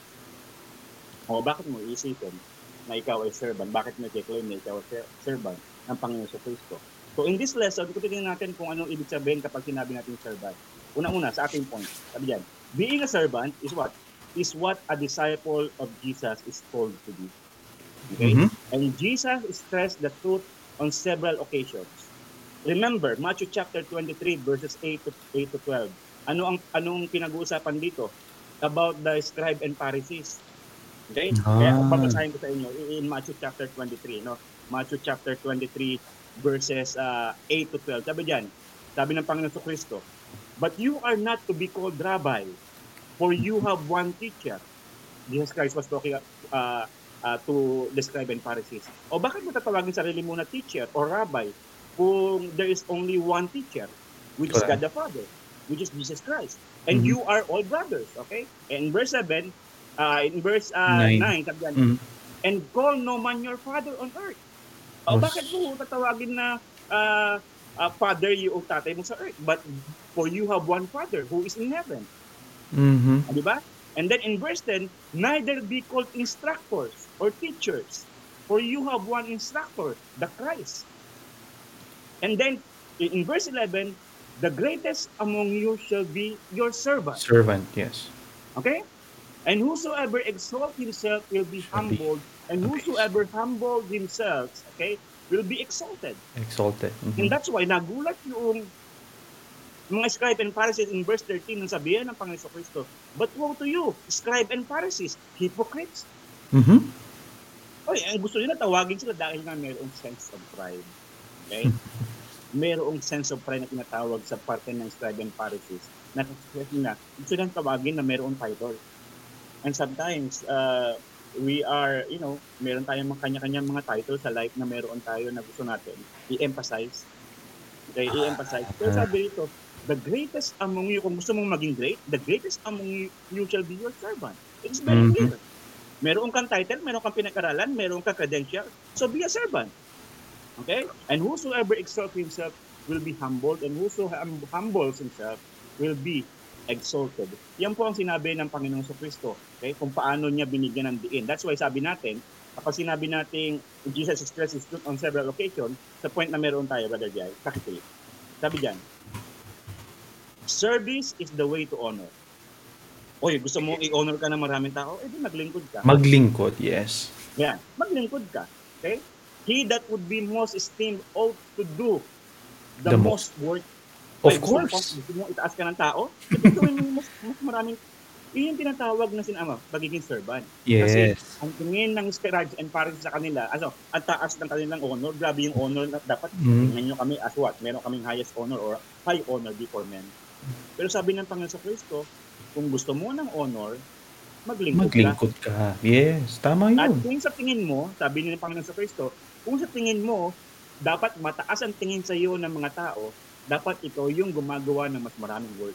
Bakit mo iisipin na ikaw ay servant? Bakit mo i-claim na ikaw ay servant ng Panginoon sa Kristo? So in this lesson, ikutin natin kung anong ibig sabihin kapag sinabi natin servant. Una-una, sa ating point, sabi yan, being a servant is what? Is what a disciple of Jesus is called to be. Okay? And Jesus stressed the truth on several occasions. Remember, Matthew chapter 23 verses 8 to 12. Anong pinag-uusapan dito? About the scribe and Pharisees. Okay? Kaya babasahin ko sa inyo in Matthew chapter 23, no? Matthew chapter 23 verses 8 to 12. Sabi ng Panginoon Kristo, "But you are not to be called rabbi, for you have one teacher." Jesus Christ was talking to the scribe and Pharisees. Bakit mo tatawagin sarili mo na teacher or rabbi kung there is only one teacher, which is God the Father, which is Jesus Christ. And you are all brothers, okay? And verse 7, in verse 9, sabi yan, and call no man your father on earth. Bakit mo tatawagin na father yung tatay mo sa earth, but for you have one father who is in heaven. Mhm. Di ba? And then in verse 10, neither be called instructors or teachers, for you have one instructor, the Christ. And then in verse 11, the greatest among you shall be your servant. Servant, yes. Okay? And whosoever exalt himself will be Shall be humbled, and abased, whosoever humbled themselves, okay, will be exalted. exalted. And Mhm. that's why nagulat yung mga scribe and Pharisees in verse 13 nang sabihin ng Panginoon Kristo, but woe to you, scribe and Pharisees, hypocrites. Mhm. Oy, ang gusto nila tawagin sila dahil nga mayroong sense of pride. Okay? Mayroong sense of pride na tinatawag sa parte ng scribe and Pharisees na gusto nilang tawagin na mayroong title. And sometimes, we are, meron tayong mga kanya-kanyang mga title sa life na meron tayo na gusto natin i-emphasize. Okay, i-emphasize. Pero Ah, sabi dito, the greatest among you, kung gusto mong maging great, the greatest among you shall be your servant. It's very mhm. clear. Meron kang title, meron kang pinag-aralan, meron kang credential, so be a servant. Okay? And whosoever exalts himself will be humbled, and whoso humbles himself will be exalted. Yan po ang sinabi ng Panginoong Kristo. Okay? Kung paano niya binigyan ng diin. That's why sabi natin, kapag sinabi natin Jesus expressed his truth on several occasions, sa point na meron tayo, Brother Jai, pakitili. Sabi dyan, service is the way to honor. Oy, gusto mo i-honor ka ng maraming tao? Eh, di maglingkod ka. Maglingkod, yes. Yan, maglingkod ka. Okay? He that would be most esteemed ought to do the The most. most work. Of Ay, course. gusto mo itaas ka ng tao? Ito gawin mo mas maraming, yun yung tinatawag na pagiging servant. Kasi Yes. ang tingin ng scribes and Pharisees sa kanila, ang taas ng kanilang honor, grabe yung honor na dapat Mm. tingnan nyo kami as what? Meron kaming highest honor or high honor before men. Pero sabi ng Panginoon sa Kristo, kung gusto mo ng honor, maglingkod ka. Maglingkod ka. Yes, tama At yun. kung sa tingin mo, sabi ni ng Panginoon sa Kristo, kung sa tingin mo, dapat mataas ang tingin sa iyo ng mga tao, dapat ito yung gumagawa ng mas maraming work.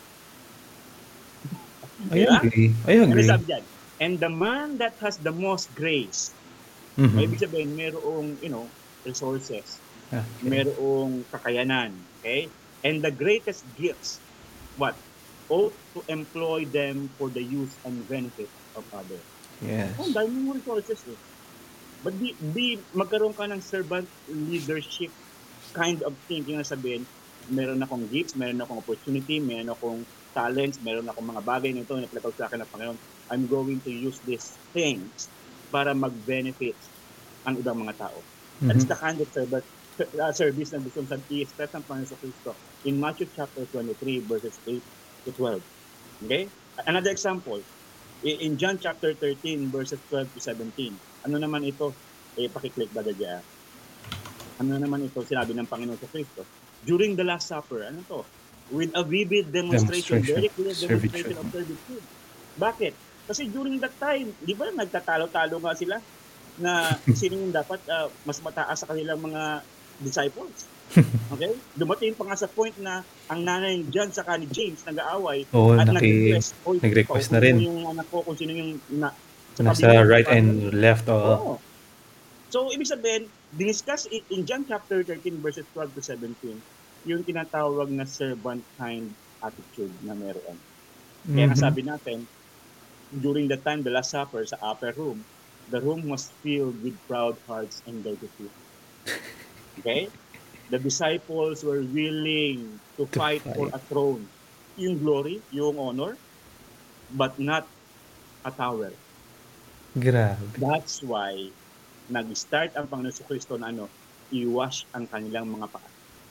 I Diba? agree. I Ano agree. sabi dyan? And the man that has the most grace, Mhm. ibig sabihin, mayroong, resources, Okay. mayroong kakayanan, okay? And the greatest gifts, what? Ought to employ them for the use and benefit of others. Yes. Oh, dahil mo resources eh. But magkaroon ka ng servant leadership kind of thinking na sabihin, meron akong gifts, meron akong opportunity, meron akong talents, meron akong mga bagay na ito na pinatawag sa akin ng Panginoon. I'm going to use these things para mag-benefit ang ibang mga tao. That is Mhm. the kind of service na gusto sa i-express ng Panginoon sa Kristo in Matthew chapter 23 verses 8 to 12. Okay? Another example, in John chapter 13 verses 12 to 17. Ano naman ito? Pakiclick ba dyan? Ano naman ito sinabi ng Panginoon sa Kristo? During the Last Supper, ano to? With a vivid demonstration, very clear demonstration of servitude. Bakit? Kasi during that time, di ba nagtatalo-talo nga sila na sino yung dapat mas mataas sa kanilang mga disciples. Okay? Dumating pa nga sa point na ang nanay ni John saka ni James nag-aaway Oo, at nag-request. Oy, nag-request na paupo rin. mo yung anak ko kung sino yung sa Nasa tabi mo, right parang and ganun. left. Oo. Oo. So, ibig sabihin, diniscuss in John chapter 13 verses 12 to 17, yung tinatawag na servant kind attitude na meron. Kaya nga Mhm. sabi natin, during the time, the Last Supper, sa upper room, the room was filled with proud hearts and dirty feet. Okay? The disciples were willing to fight for a throne. Yung glory, yung honor, but not a tower. Grabe. That's why nag-start ang Panginoon sa Kristo na i-wash ang kanilang mga paa.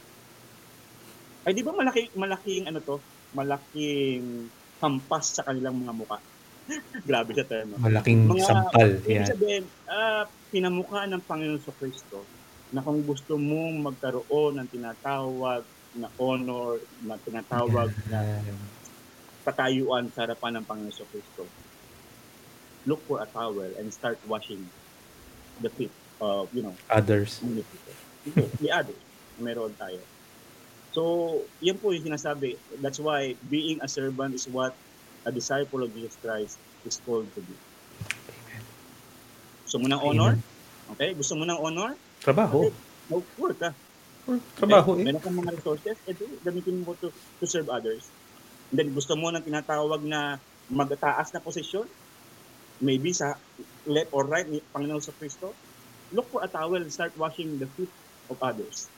Ay di ba malaking malaking hampas sa kanilang mga muka. Grabe sa term. Malaking sampal. Ibig Yan. sabihin, pinamukha ng Panginoon sa Kristo na kung gusto mong magkaroon ng tinatawag na honor, na tinatawag na patayuan sa harapan ng Panginoon sa Kristo, look for a towel and start washing the feet of, Others. the others. Meron tayo. So, yan po yung sinasabi. That's why being a servant is what a disciple of Jesus Christ is called to be. Gusto mo ng honor? Okay? Gusto mo ng honor? Trabaho. Okay. Work ka. Or Okay? trabaho eh. Meron kang mga resources, ito, gamitin mo to serve others. And then gusto mo ng tinatawag na magtaas na posisyon, maybe sa left or right ni Panginoon sa Kristo, look for a towel and start washing the feet of others.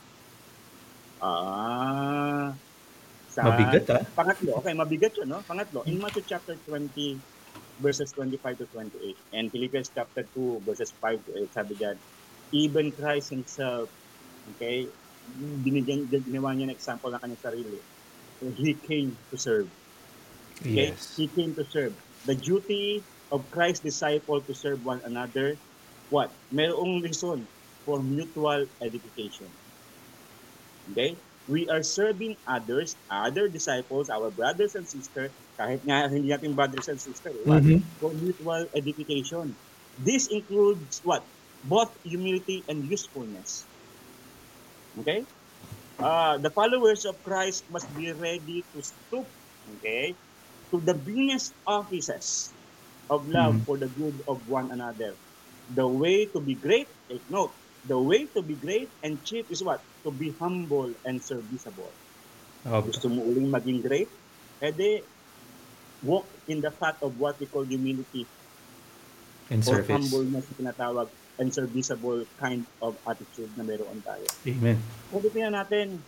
Sa Mabigat pangatlo, okay, mabigat yun, no? Pangatlo, in Matthew chapter 20, verses 25 to 28, and Philippians chapter 2, verses 5 to 8, sabi dyan, even Christ himself, okay, ginawa niya ng example ng kanyang sarili. He came to serve. Okay? Yes. He came to serve. The duty of Christ's disciple to serve one another, what? Mayroong reason for mutual edification. Okay? We are serving others, other disciples, our brothers and sisters, kahit nga hindi natin brothers and sisters, what? For mutual edification. This includes what? Both humility and usefulness. Okay? The followers of Christ must be ready to stoop, okay, to the meanest offices of love for the good of one another. The way to be great, take note, the way to be great and cheap is what? To be humble and serviceable. Gusto mo uling maging great? Edi, walk in the path of what we call humility And or service. humbleness na tinatawag and serviceable kind of attitude na meron tayo. Amen. Kung tingnan natin,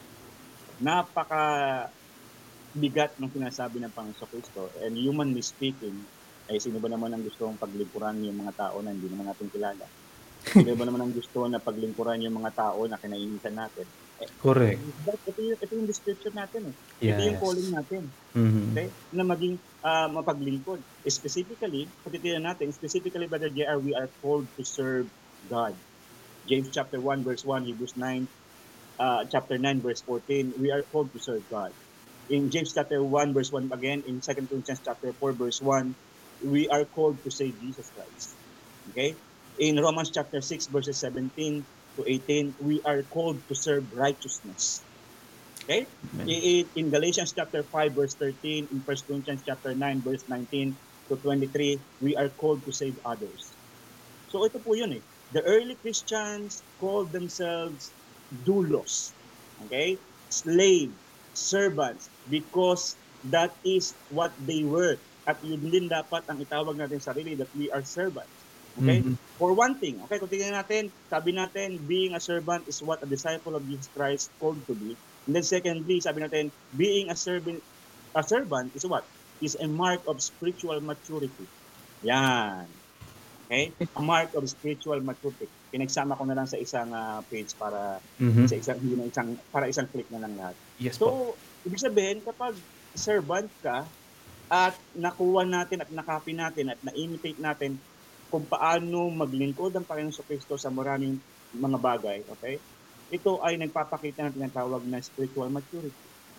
napaka bigat ng sinasabi ng Panginoon Kristo, and humanly speaking, ay sino ba naman ang gusto paglingkuran yung mga tao na hindi naman natin kilala? Sino ba naman ang gusto na paglingkuran yung mga tao na kinainitan natin? Correct. Ito yung description natin eh. Yes. Ito yung calling natin. Okay? Na maging mapaglingkod. Specifically, patitignan natin, specifically, Brother JR, we are called to serve God. James chapter 1 verse 1, Hebrews 9, chapter 9 verse 14, we are called to serve God. In James chapter 1 verse 1 again, in 2 Corinthians chapter 4 verse 1, we are called to save Jesus Christ. Okay? In Romans chapter 6 verses 17 to 18, we are called to serve righteousness. Okay? In Galatians chapter 5 verse 13, in 1 Corinthians chapter 9 verse 19 to 23, we are called to save others. So ito po yun eh. The early Christians called themselves doulos. Okay? Slave, servants, because that is what they were. At yun din dapat ang itawag natin sarili, that we are servants. Okay? For one thing, okay, kung tingnan natin, sabi natin, being a servant is what a disciple of Jesus Christ called to be. And then secondly, sabi natin, being a servant is what? Is a mark of spiritual maturity. Yan. Okay? A mark of spiritual maturity. Pinagsama ko na lang sa isang page para sa isang click na lang lahat. Yes so, ibig sabihin, kapag servant ka at nakuha natin at nakopy natin at na-imitate natin kung paano maglingkod ang Panginoon sa Kristo sa maraming mga bagay, okay? Ito ay nagpapakita ng tinatawag na spiritual maturity.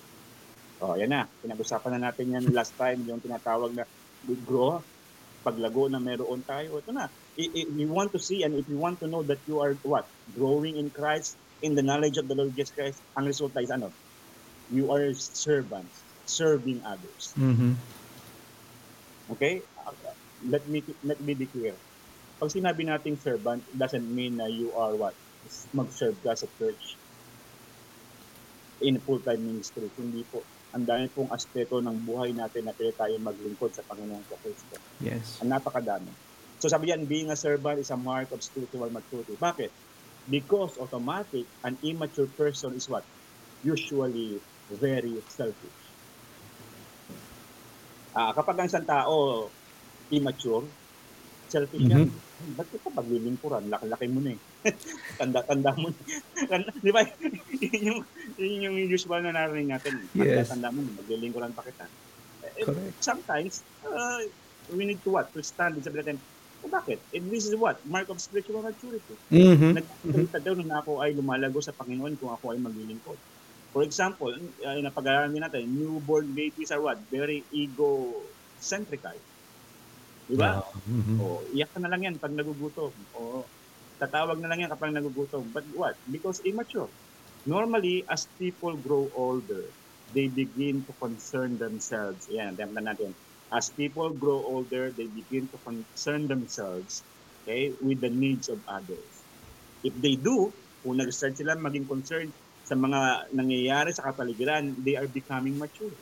Yan na. Pinag-usapan na natin yan last time, yung tinatawag na grow, paglago na meron tayo. Ito na. If you want to see and if you want to know that you are what? Growing in Christ, in the knowledge of the Lord Jesus Christ, ang resulta is ano? You are servants, serving others. Okay? Let me be clear. Pag sinabi nating servant, doesn't mean na you are what? Mag-serve ka sa church in full-time ministry. Hindi po. Ang dami pong aspeto ng buhay natin na pwede tayo maglingkod sa Panginoon sa Kristo. Yes. Ang napakadami. So sabi yan, being a servant is a mark of spiritual maturity. Bakit? Because automatic, an immature person is what? Usually very selfish. Kapag ang isang tao immature, selfish yan. Ba't ka paglilingkuran? Laki-laki mo na eh. Tanda-tanda mo. Di ba? Yun yung usual na narinig natin. Yes. Tanda mo, maglilingkuran pa kita. Sometimes, we need to what? To stand and sabi natin, bakit? And this is what? Mark of spiritual maturity. Nagsalita daw na ako ay lumalago sa Panginoon kung ako ay maglilingkod. For example, napag-aaralan natin, newborn babies are what? Very ego-centrical. Diba? Iyak ka na lang yan pag nagugutom. O tatawag na lang yan kapag nagugutom. But what? Because immature. Normally, as people grow older, they begin to concern themselves. Yan, tingnan natin. As people grow older, they begin to concern themselves, okay, with the needs of others. If they do, Kung nag-start sila maging concerned sa mga nangyayari sa kapaligiran, they are becoming mature.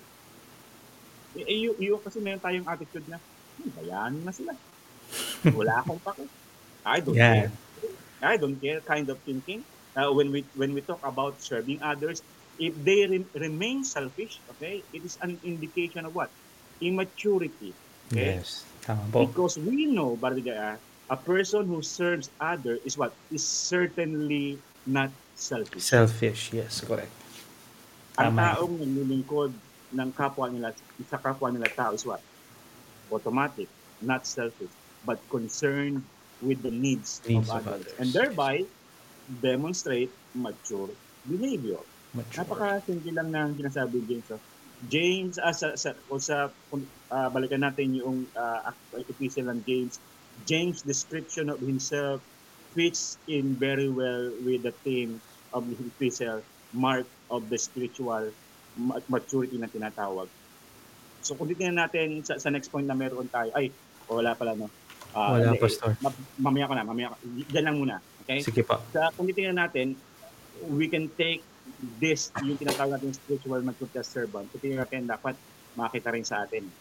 Yung kasi meron tayong attitude na, bayaan na sila. Wala akong pake. I don't Yeah. care. I don't care kind of thinking. When we talk about serving others, if they remain selfish, okay, it is an indication of what? Immaturity. Okay? Yes. Tama po. Because we know, Bardigaya, a person who serves other is what? Is certainly not selfish. Selfish. Yes, correct. Ang Tama yan. taong naglilingkod ng kapwa nila, sa kapwa nila tao is what? Automatic, not selfish, but concerned with the needs of Needs of others. others. And thereby, demonstrate mature behavior. Mature. Napaka-simple lang ng sinasabi James. James, balikan natin yung epistle ng James. James' description of himself fits in very well with the theme of the epistle, mark of the spiritual maturity na tinatawag. So kung titingnan natin sa next point na meron tayo, wala pala no. Wala, Pastor. Mamaya ko na. Diyan lang muna. Okay? Sige pa. Kung titingnan natin, we can take this, yung tinatawag natin spiritual maturity as servant. Kung titingnan natin, dapat makita rin sa atin.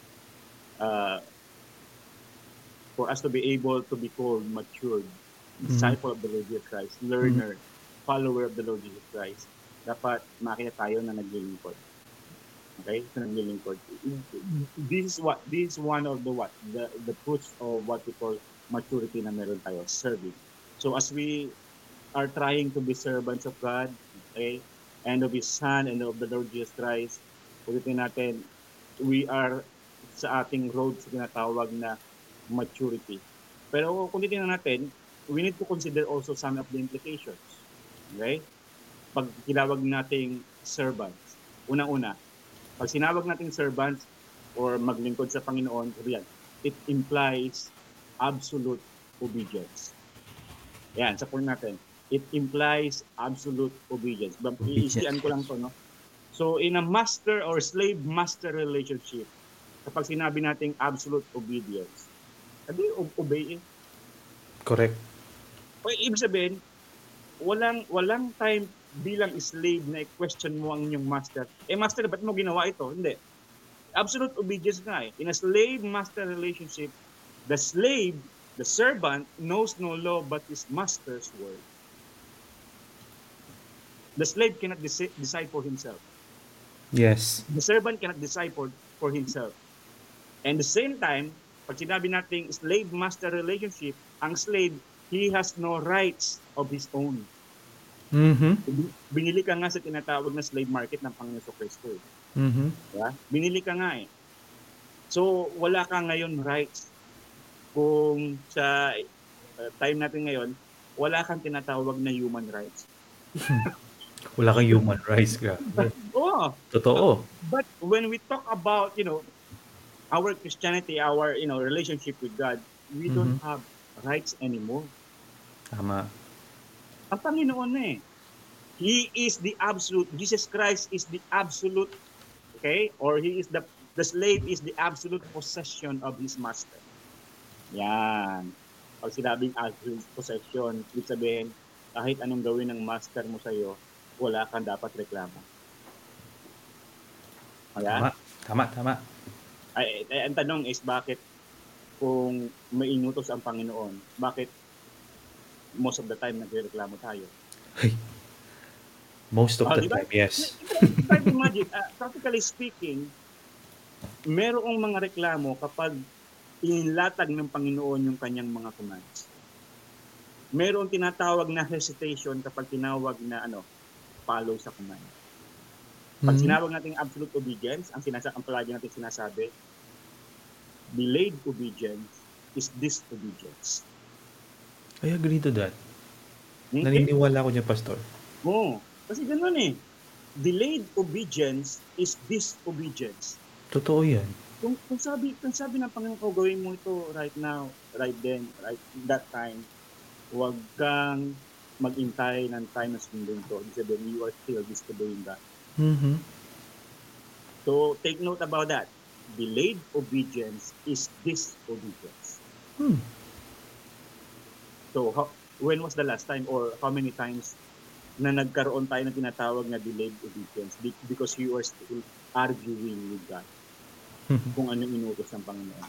For us to be able to be called matured, disciple of the Lord Jesus Christ, learner, follower of the Lord Jesus Christ, dapat makita tayo na naglilingkod. Okay? So naglilingkod. This is one of the fruits of what we call maturity na meron tayo, serving. So as we are trying to be servants of God, okay, and of His Son and of the Lord Jesus Christ, ulitin natin, we are sa ating road sa tinatawag na maturity. Pero kung titingnan natin, we need to consider also some of the implications. Okay? Pag tinawag nating servants, unang-una, pag sinawag nating servants or maglingkod sa Panginoon, it implies absolute obedience. Yan, sa point natin. It implies absolute obedience. Iisian ko lang to, no? So, in a master or slave-master relationship, kapag sinabi nating absolute obedience, sabi, obey. Correct. O, ibig sabihin, walang time bilang slave na i-question mo ang inyong master. Master, ba't mo ginawa ito? Hindi. Absolute obedience nga eh. In a slave-master relationship, the slave, the servant, knows no law but his master's word. The slave cannot decide for himself. Yes. The servant cannot decide for himself. And the same time, pag sinabi nating slave-master relationship, ang slave, he has no rights of his own. Binili ka nga sa tinatawag na slave market ng Panginoon Kristo. Diba? Binili ka nga eh. So, wala ka ngayon rights. Kung sa time natin ngayon, wala kang tinatawag na human rights. Wala kang human rights, grabe. Oo. Totoo. But when we talk about, our Christianity, our, relationship with God, we don't have rights anymore. Tama. Ang Panginoon na eh. He is the absolute. Jesus Christ is the absolute, okay? Or he is the slave is the absolute possession of his master. Yan. Pag sinabing absolute possession, ibig sabihin, kahit anong gawin ng master mo sa'yo, wala kang dapat reklamo. Ayan? Tama. Ang tanong is, bakit kung may inutos ang Panginoon, bakit most of the time nagreklamo tayo? Most of the time, yes. Try to imagine, practically speaking, merong mga reklamo kapag inilatag ng Panginoon yung kanyang mga commands. Merong tinatawag na hesitation kapag tinawag na follow sa command. Pag sinawag natin absolute obedience, ang palagi natin sinasabi, delayed obedience is disobedience. I agree to that. Naniniwala ko niya, Pastor. Oo. Kasi gano'n eh. Delayed obedience is disobedience. Totoo yan. Kung sabi ng Panginoon ko, gawin mo ito right now, right then, right that time, huwag kang mag-intay ng time na sundin to. Ibig sabihin, you are still disobeying that. So, take note about that. Delayed obedience is disobedience. So, when was the last time or how many times na nagkaroon tayo ng tinatawag na delayed obedience because you are still arguing with God kung anong inutos ng Panginoon.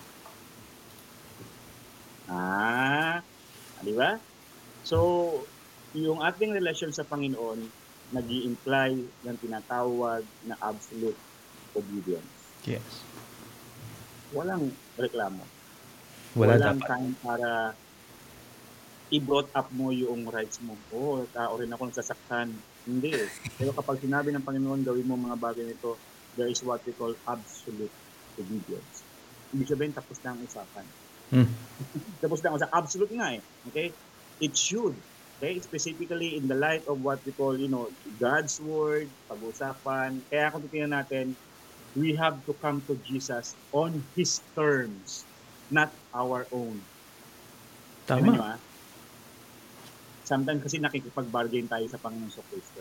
Di ba? So, yung ating relasyon sa Panginoon nag-i-imply ng tinatawag na absolute obedience. Yes. Walang reklamo. Wala Walang dapat. time para i-brought up mo yung rights mo. Tao rin ako nasasaktan. Hindi. Pero kapag sinabi ng Panginoon, gawin mo mga bagay nito, there is what we call absolute obedience. Ibig sabihin, tapos na ang usapan. Tapos na ang usapan. Absolute nga eh. Okay? It should. Okay? Specifically in the light of what we call, God's Word, pag-usapan. Kaya kung titingnan natin, we have to come to Jesus on His terms, not our own. Tama. Nyo, sometimes kasi nakikipag-bargain tayo sa Panginoon Kristo.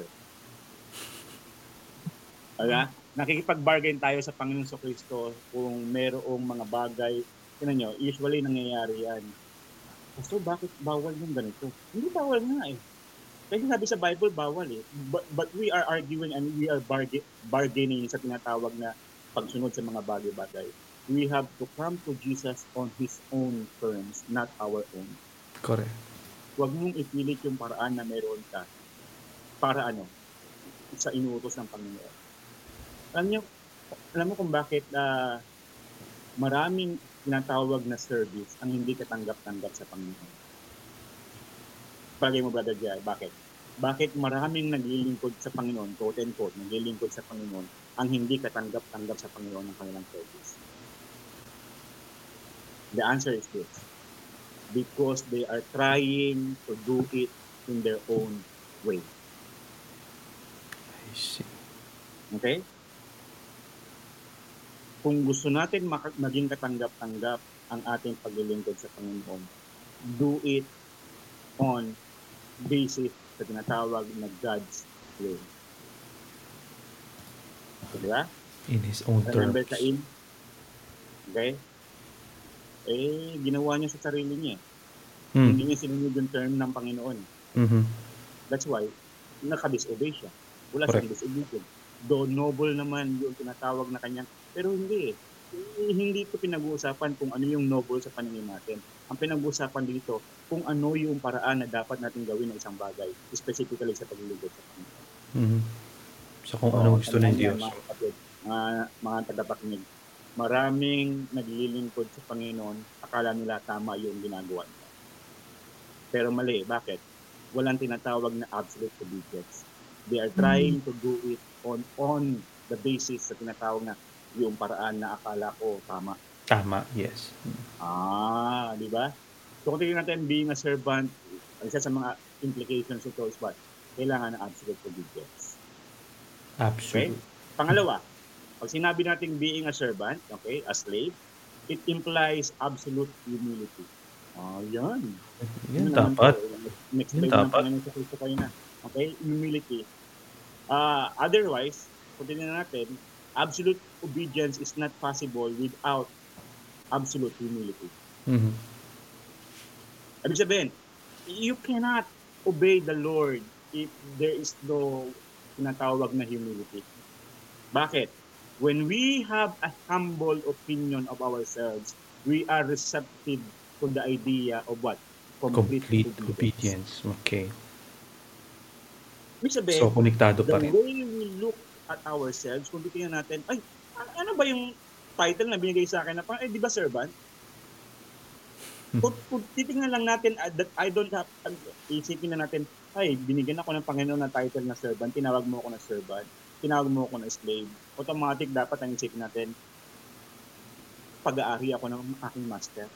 Nakikipag-bargain tayo sa Panginoon Kristo kung merong mga bagay. Tingnan nyo, usually nangyayari yan. So bakit bawal yung ganito? Hindi bawal nga eh. Kasi sabi sa Bible, bawal eh. But we are arguing and we are bargaining sa tinatawag na pagsunod sa mga bagay-bagay. We have to come to Jesus on His own terms, not our own. Correct. Huwag mong ipilit yung paraan na meron ka para sa inuutos ng Panginoon. Alam mo kung bakit maraming tinatawag na service ang hindi katanggap-tanggap sa Panginoon? Palagay mo, Brother Jai, bakit? Bakit maraming naglilingkod sa Panginoon, quote and quote, naglilingkod sa Panginoon, ang hindi katanggap-tanggap sa Panginoon ng kanilang service? The answer is this. Because they are trying to do it in their own way. I see. Okay? Kung gusto natin maging katanggap-tanggap ang ating paglilingkod sa Panginoon, do it on basis sa tinatawag na God's will. Diba? In His own Remember terms. Cain? Okay? Ginawa niya sa sarili niya. Hindi niya sinunod yung term ng Panginoon. That's why, naka-disobey siya. Wala siyang disobedience. Though noble naman yung tinatawag na kanyang, pero hindi. Hindi ito pinag-uusapan kung ano yung noble sa paningin natin. Ang pinag-uusapan dito, kung ano yung paraan na dapat natin gawin ng isang bagay, specifically sa paglilingkod sa Panginoon. So kung ano gusto ng Diyos. Mga tagapakinig, maraming naglilingkod sa Panginoon, akala nila tama yung ginagawa nila. Pero mali. Bakit? Walang tinatawag na absolute obedience. They are trying to do it on the basis sa tinatawag na yung paraan na akala ko tama. Tama, yes. Di ba? So kung tingnan natin, being a servant, isa sa mga implications ito is what? Kailangan ng absolute obedience. Absolute. Okay? Pangalawa, pag sinabi natin being a servant, okay, a slave, it implies absolute humility. Yan. Yan dapat. Next-explain ng Panginoon sa Kristo kayo na. Okay? Humility. Otherwise, kung tingnan natin, absolute obedience is not possible without absolute humility. Ibig sabihin, you cannot obey the Lord if there is no tinatawag na humility. Bakit? When we have a humble opinion of ourselves, we are receptive to the idea of what? Complete obedience. Okay. Ibig sabihin, so, konektado pa rin. The way we look at ourselves, kung titingnan natin, ay, ano ba yung title na binigay sa akin na parang, di ba servant? Kung titingnan lang natin that I don't have, isipin na natin, ay, binigyan ako ng Panginoon na title na servant, tinawag mo ako na servant, tinawag mo ako na slave, automatic dapat ang isipin natin, pag-aari ako ng aking master.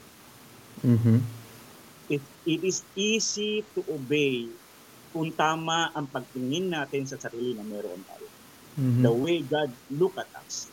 It is easy to obey kung tama ang pagtingin natin sa sarili na meron tayo. The way God look at us.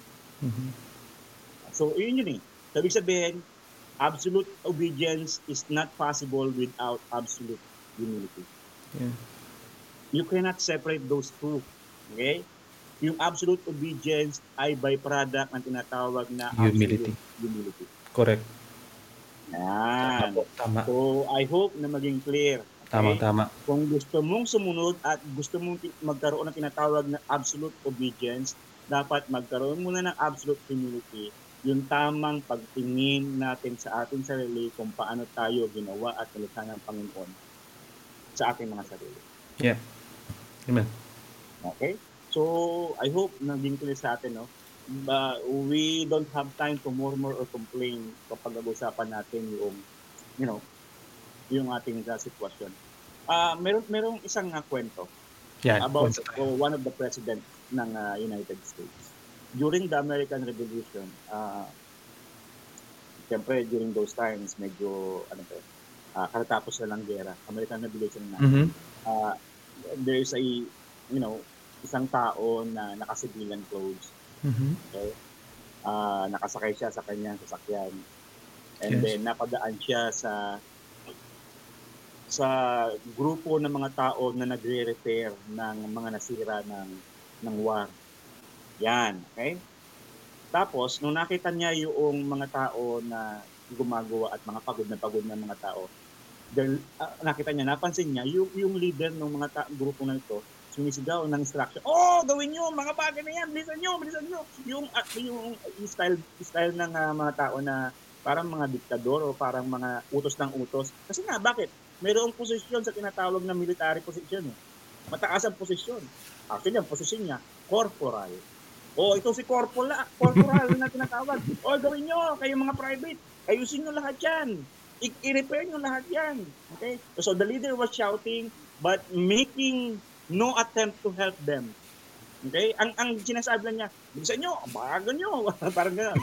So, yun eh. Sabi sabihin, absolute obedience is not possible without absolute humility. Yeah. You cannot separate those two. Okay? Yung absolute obedience ay byproduct ng tinatawag na humility. Humility. Correct. Tama Yan. po, tama. So, I hope na maging clear. Okay? Tama. Kung gusto mong sumunod at gusto mong magkaroon ng tinatawag na absolute obedience, dapat magkaroon muna ng absolute humility. Yung tamang pagtingin natin sa ating sarili kung paano tayo ginawa at nilikha ng Panginoon sa ating mga sarili. Yeah. Amen. Okay? So, I hope naging clear sa atin, no? We don't have time to murmur or complain kapag nag-usapan natin yung, you know, yung ating sitwasyon. Merong isang kwento Yan. about kwento tayo. one of the president ng United States. During the American Revolution, siyempre during those times, medyo, katatapos na lang gera, American Revolution na. Mhm. There's a, isang tao na naka-civilian clothes. Mhm. Okay? Nakasakay siya sa kanyang sasakyan. And Yes. then napadaan siya sa grupo ng mga tao na nagre-repair ng mga nasira ng war. Yan, okay? Tapos, nung nakita niya yung mga tao na gumagawa at mga pagod na mga tao, nakita niya, napansin niya, yung leader ng mga grupo na ito, sumisigaw ng instruction, gawin nyo, mga bagay na yan, bilisan nyo. Yung style ng mga tao na parang mga diktador o parang mga utos ng utos. Kasi nga, bakit? Mayroong posisyon sa tinatawag na military position. Mataas ang posisyon. Actually, ang posisyon niya, corporal. Ito si corporal na tinatawag. Gawin nyo, kayong mga private. Ayusin nyo lahat yan. I-repair nyo lahat yan. Okay? So the leader was shouting but making no attempt to help them. Okay? Ang sinasabi lang niya, bilisan nyo, bago nyo. Parang gano'n.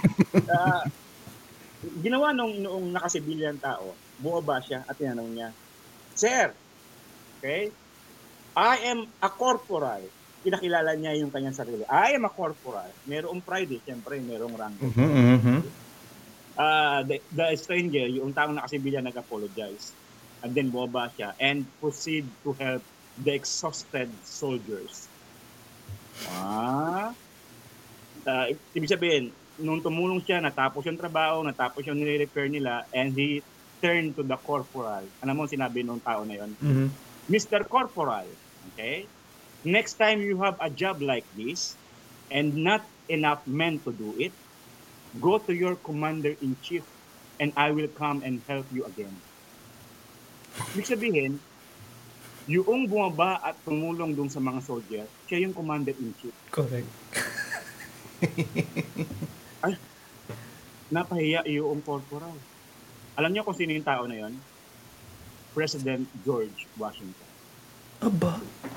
Ginawa noong naka-civilian tao, bumaba siya at tinanong niya, Sir, okay, I am a corporal. Kinakilala niya yung kanyang sarili. I am a corporal. Merong pride, siyempre, merong rank. The stranger, yung taong naka-civilian, nag-apologize. And then bumaba siya and proceed to help the exhausted soldiers. Ibig sabihin, nung tumulong siya, natapos yung trabaho, natapos yung nire-repair nila, and he turned to the corporal. Ano mo sinabi nung tao na yun? Mhm. Mr. Corporal, okay? Next time you have a job like this and not enough men to do it, go to your commander-in-chief and I will come and help you again. Ibig sabihin, yung bumaba at tumulong dun sa mga soldier, siya yung commander-in-chief. Correct. Napahiya yung corporal. Alam niyo kung sino yung tao na yon? President George Washington. Aba.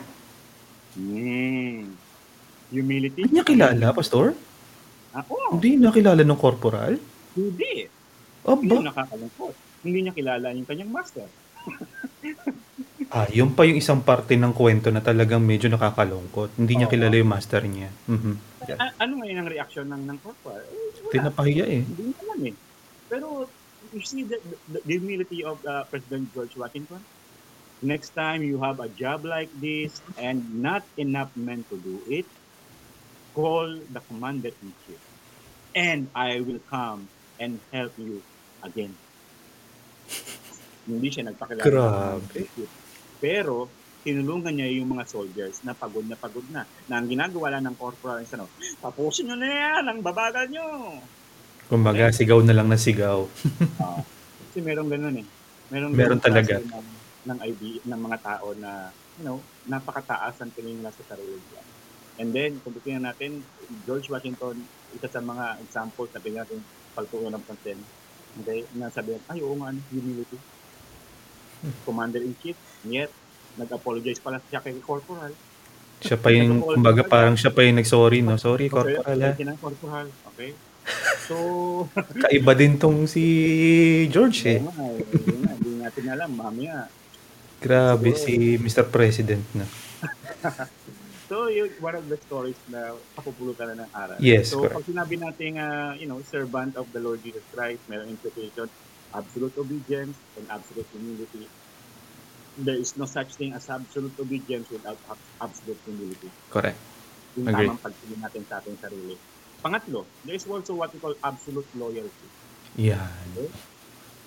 Humility. Hindi niya kilala, Pastor? Hindi niya kilala ng corporal? Hindi. Aba. Hindi nakakalungkot. Hindi niya kilala yung kanyang master. Yun pa yung isang parte ng kwento na talagang medyo nakakalungkot. Hindi niya kilala yung master niya. Yeah. Ano ngayon ang reaksyon ng corporal? Tinapahiya eh. Hindi niya alam eh. Pero you see the humility of President George Washington? Next time you have a job like this and not enough men to do it, call the commander-in-chief and I will come and help you again. Hindi siya nagpakilala. Grabe. Pero tinulungan niya yung mga soldiers na pagod na. Na ang ginagawa lang ng corporal is tapusin nyo na yan, ang babagal nyo. Kumbaga, sigaw na lang na sigaw. Kasi meron ganun eh. Meron talaga. Ng idea ng mga tao na, napakataas ang tingin nila sa sarili nila. And then, kung tingnan natin, George Washington, isa sa mga examples na tingnan natin pagtuon ng pansin. Okay? Na sabihin, oo nga, humility. Commander-in-chief, yet, nag-apologize pala siya kay corporal. Siya pa yung, kumbaga parang siya pa yung nag-sorry, no? Sorry, corporal ha. Corporal, okay? So, kaiba din tong si George eh. Hindi natin alam, mamaya. Grabe si Mr. President na. So, one of the stories na kapupulutan na ng aral. Yes, so, correct. pag sinabi natin, servant of the Lord Jesus Christ, mayroong implication, absolute obedience and absolute humility. There is no such thing as absolute obedience without absolute humility. Correct. Yung tamang pagpili natin sa ating sarili. Pangatlo, there is also what we call absolute loyalty. Yan. Okay?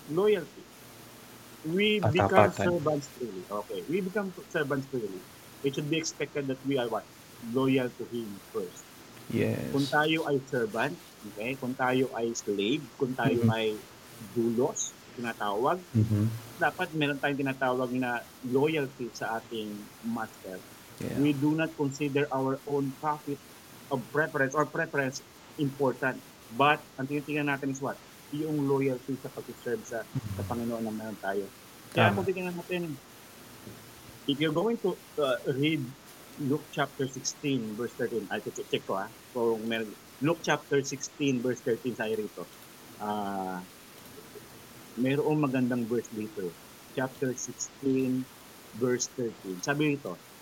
Loyalty. We become Katapatan. servants freely. Okay. We become servants freely. It should be expected that we are what? Loyal to Him first. Kung Yes. tayo ay servant, okay? Kung tayo ay slave, kung tayo Mhm. ay dulos, tinatawag, Mhm. dapat meron tayong tinatawag na loyalty sa ating master. Yeah. We do not consider our own profit of preference important. But ang tinitingnan natin is what? Yung loyalty sa pag-serve sa Panginoon na meron tayo. Kaya Tama. kung titingnan natin, if you're going to read Luke chapter 16 verse 13, ay check ko kung meron. Luke chapter 16 verse 13 sa rito. Ah, mayroong magandang verse dito. Chapter 16 verse 13. Sabi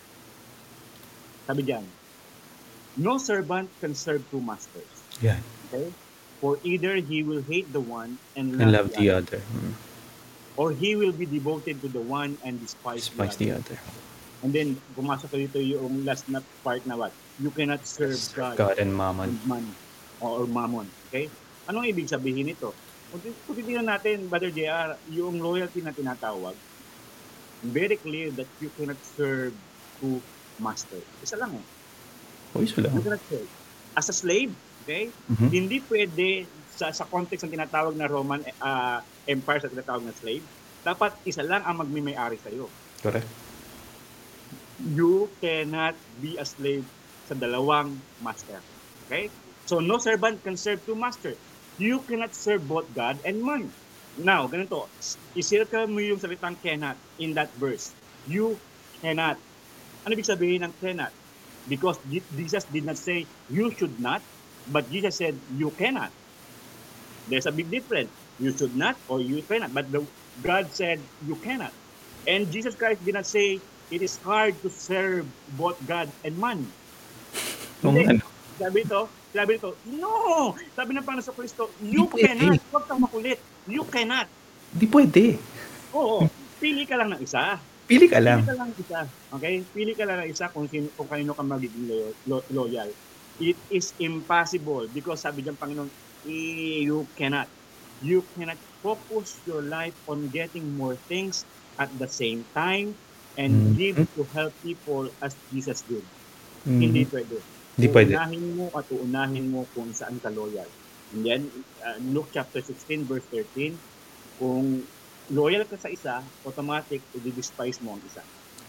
diyan, no servant can serve two masters. Yan. Okay? For either he will hate the one and And love love the the other, other. or he will be devoted to the one and despise the Despise the other. other. And then, pumasok dito yung last na part na what? You cannot serve Serve God God and Mammon. and money or mammon. Okay? Anong ibig sabihin nito? Kung titignan natin, Brother JR, yung loyalty na tinatawag, very clear that you cannot serve two masters. Isa lang O, isa lang. You cannot serve. As a slave, okay? Mhm. Hindi pwede sa context ng tinatawag na Roman Empire sa tinatawag na slave, dapat isa lang ang magmimay-ari sa'yo. Correct. You cannot be a slave sa dalawang master. Okay? So, no servant can serve two masters. You cannot serve both God and money. Now, ganito, isirka mo yung salitang cannot in that verse. You cannot. Ano ibig sabihin ng cannot? Because Jesus did not say, you should not, but Jesus said, you cannot. There's a big difference. You should not or you cannot. But God said, you cannot. And Jesus Christ did not say, it is hard to serve both God and money. Kung Hindi. ano. Sabi nito, no! Sabi ng Panginoon sa Kristo, you Di pwede. cannot. Huwag kang makulit. You cannot. Di pwede. Oo. Pili ka lang ng isa. Pili ka lang. Pili ka lang ng isa. Okay? Pili ka lang ng isa kung kanino ka magiging loyal. It is impossible because sabi ng Panginoon, you cannot. You cannot focus your life on getting more things at the same time and give to help people as Jesus did. Hindi pwede. Hindi pwede. Uunahin mo kung saan ka loyal. And then, Luke chapter 16 verse 13, kung loyal ka sa isa, automatic, i-despise mo ang isa.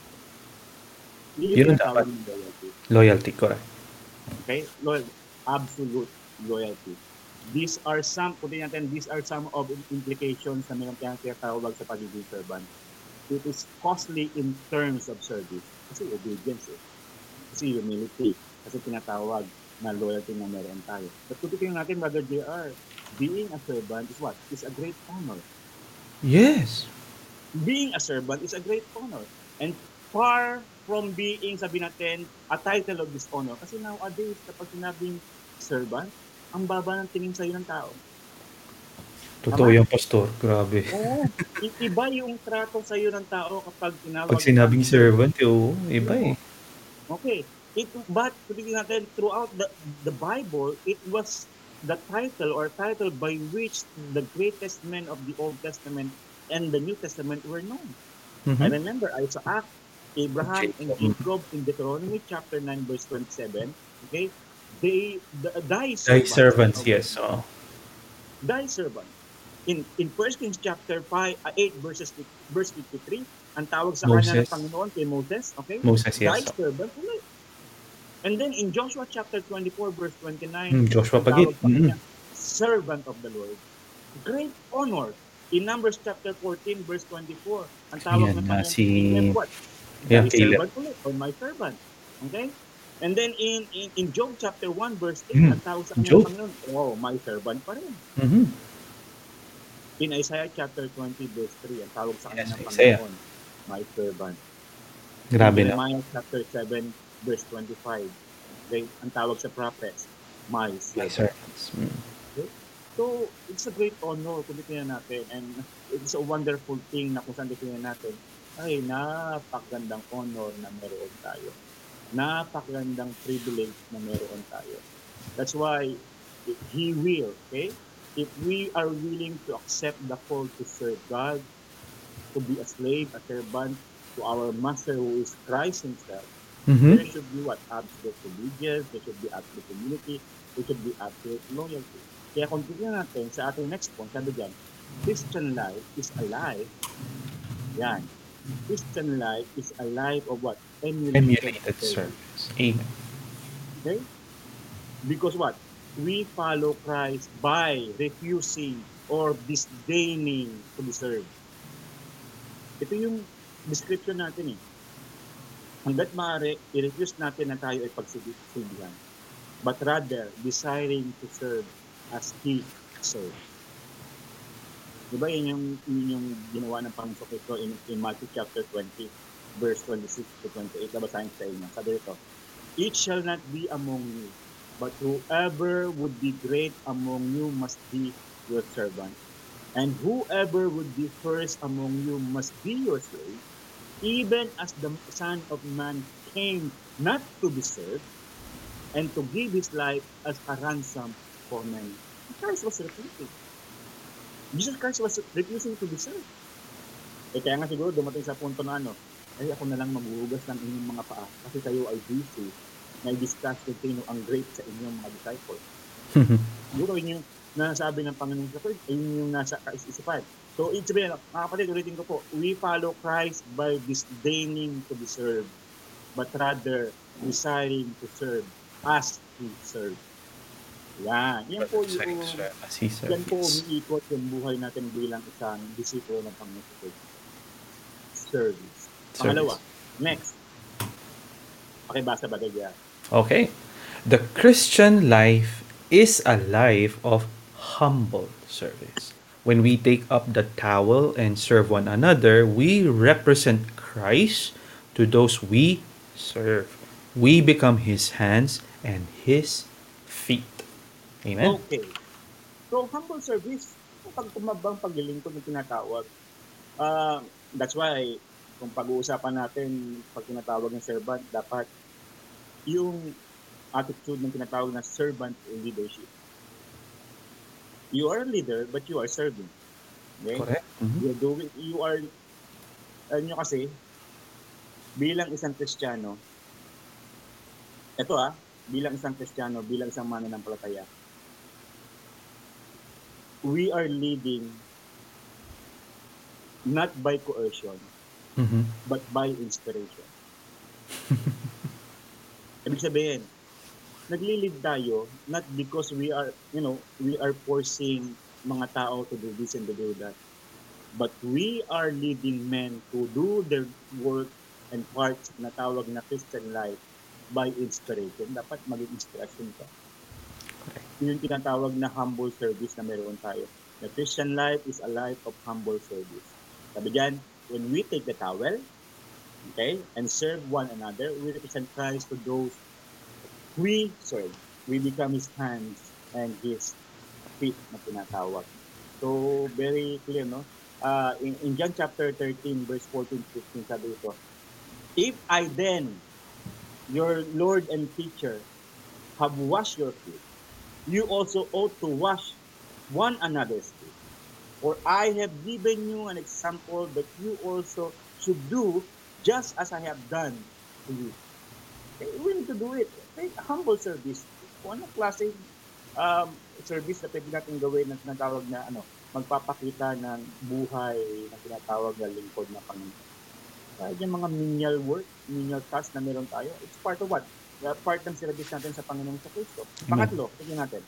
Yun ang dapat. Loyalty, correct. Okay? Absolute loyalty. These are some of implications na meron tayong tinatawag sa pagiging servant. It is costly in terms of service. Kasi obedience Kasi humility. Kasi tinatawag na loyalty na meron tayo. But kung tingnan natin, Brother JR, being a servant is what? Is a great honor. Yes. Being a servant is a great honor. And far from being, sabi natin, a title of dishonor. Kasi nowadays, kapag sinabing servant, ang baba ng tingin sa'yo ng tao. Totoo yung pastor. Grabe. Oo. Iba yung trato sa'yo ng tao kapag tinawag. Pag sinabing servant, iba Okay. But natin, throughout the Bible, it was the title by which the greatest men of the Old Testament and the New Testament were known. Mm-hmm. I remember Isaac, Abraham, and Jacob in Deuteronomy chapter 9 verse 27. Okay, thy servants, yes. Thy servant. In 1 Kings chapter 8 verse 53, ang tawag sa kanya ng Panginoon kay Moses, okay? Moses, yes. Thy servant. And then in Joshua chapter 24 verse 29, Joshua pagit. Servant of the Lord. Great honor. In Numbers chapter 14 verse 24, ang tawag ng Panginoon what? Caleb. Servant ulit, or my servant. Okay? And then in Job chapter 1 verse 8, ang tawag sa kanya ng Panginoon, my servant pa rin. Mm-hmm. In Isaiah chapter 20 verse 3, ang tawag sa kanya ng Panginoon, my servant. Grabe in Jeremiah chapter 7 verse 25, okay, ang tawag sa prophets, my servants. Okay? So, it's a great honor kung titingnan natin, and it's a wonderful thing na kung saan titingnan natin, ay napakagandang honor na meron tayo. Napakagandang privilege na meron tayo. That's why He will, okay? if we are willing to accept the call to serve God, to be a slave, a servant to our master who is Christ himself, Mm-hmm. there should be what? Absolute obedience, there should be absolute humility, there should be absolute loyalty. Kaya kung tignan natin sa ating next point, sabi dyan, Christian life is a life, yan, Christian life is a life of what? Emulated Emulated service. service. Amen. Okay? Because what? We follow Christ by refusing or disdaining to be served. Ito yung description natin eh. Hanggat maaari, i-refuse natin na tayo ay pagsilbihan. But rather, desiring to serve as He served. Diba yun yung ginawa ng Panginoon Kristo in Matthew chapter 20, verse 26 to 28. Babasahin sa inyo. Sabi ito, "It shall not be among you, but whoever would be great among you must be your servant. And whoever would be first among you must be your slave, even as the Son of Man came not to be served, and to give his life as a ransom for many." Christ was refusing. Jesus Christ was refusing to be served. Kaya nga siguro dumating sa punto na ay ako na lang maghuhugas ng inyong mga paa kasi kayo ay busy na i-discuss kung sino ang great sa inyong mga disciples. Siguro yun yung nasabi ng Panginoon sa Christ, yun yung nasa kaisipan. So, it's sabihin, mga kapatid, ulitin ko po, we follow Christ by disdaining to be served, but rather desiring to serve as He served. Yan. Yan po yung, yan po umiikot yung buhay natin bilang isang disipulo ng Panginoon. Service. Pangalawa, next. Pakibasa ba dyan? Okay. The Christian life is a life of humble service. When we take up the towel and serve one another, we represent Christ to those we serve. We become His hands and His feet. Amen? Okay. So, humble service, pag tumabang paglilingkod ng tinatawag, that's why, kung pag-uusapan natin, pag tinatawag ng servant, dapat yung attitude ng tinatawag na servant leadership. You are a leader, but you are serving. Okay? Correct. Mm-hmm. You are, kasi, bilang isang Kristiyano, bilang isang mananampalataya, we are leading not by coercion, but by inspiration. Ibig sabihin, nagli-lead tayo not because we are forcing mga tao to do this and to do that, but we are leading men to do their work and parts na tawag na Christian life by inspiration. Dapat maging inspiration ka. Yun yung tinatawag na humble service na meron tayo. The Christian life is a life of humble service. Sabi dyan, when we take the towel, okay, and serve one another, we represent Christ to those we serve. We become His hands and His feet na tinatawag. So, very clear, no? In John chapter 13, verse 14-15, sabi ito, "If I then, your Lord and teacher, have washed your feet, you also ought to wash one another's feet. For I have given you an example that you also should do just as I have done to you." Okay, we need to do it. Okay, humble service. Kung anong klase service na pwede natin gawin na tinatawag na magpapakita ng buhay na tinatawag na lingkod na Panginoon. Kahit yung mga menial work, menial task na meron tayo, it's part of what? Part ng service natin sa Panginoon sa Kristo. Pangatlo, tignan natin.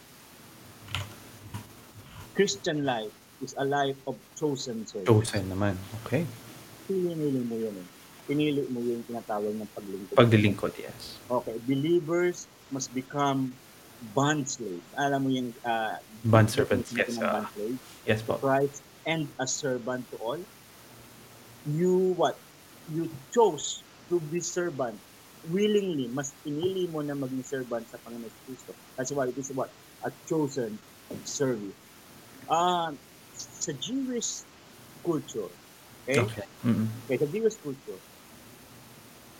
Christian life is a life of chosen service. Chosen naman. Okay. Pinili mo yun. Pinili mo yung tinatawag ng paglingkod. Paglilingkod, yes. Okay. Believers must become bond slaves. Alam mo yung bond servants, yes. Bond slave, yes po. Christ and a servant to all. You chose to be servant willingly. Mas pinili mo na maging servant sa Panginoon Kristo. That's why it is what? A chosen service. Sa Jewish culture, okay? Mm-hmm. Okay, sa Jewish culture,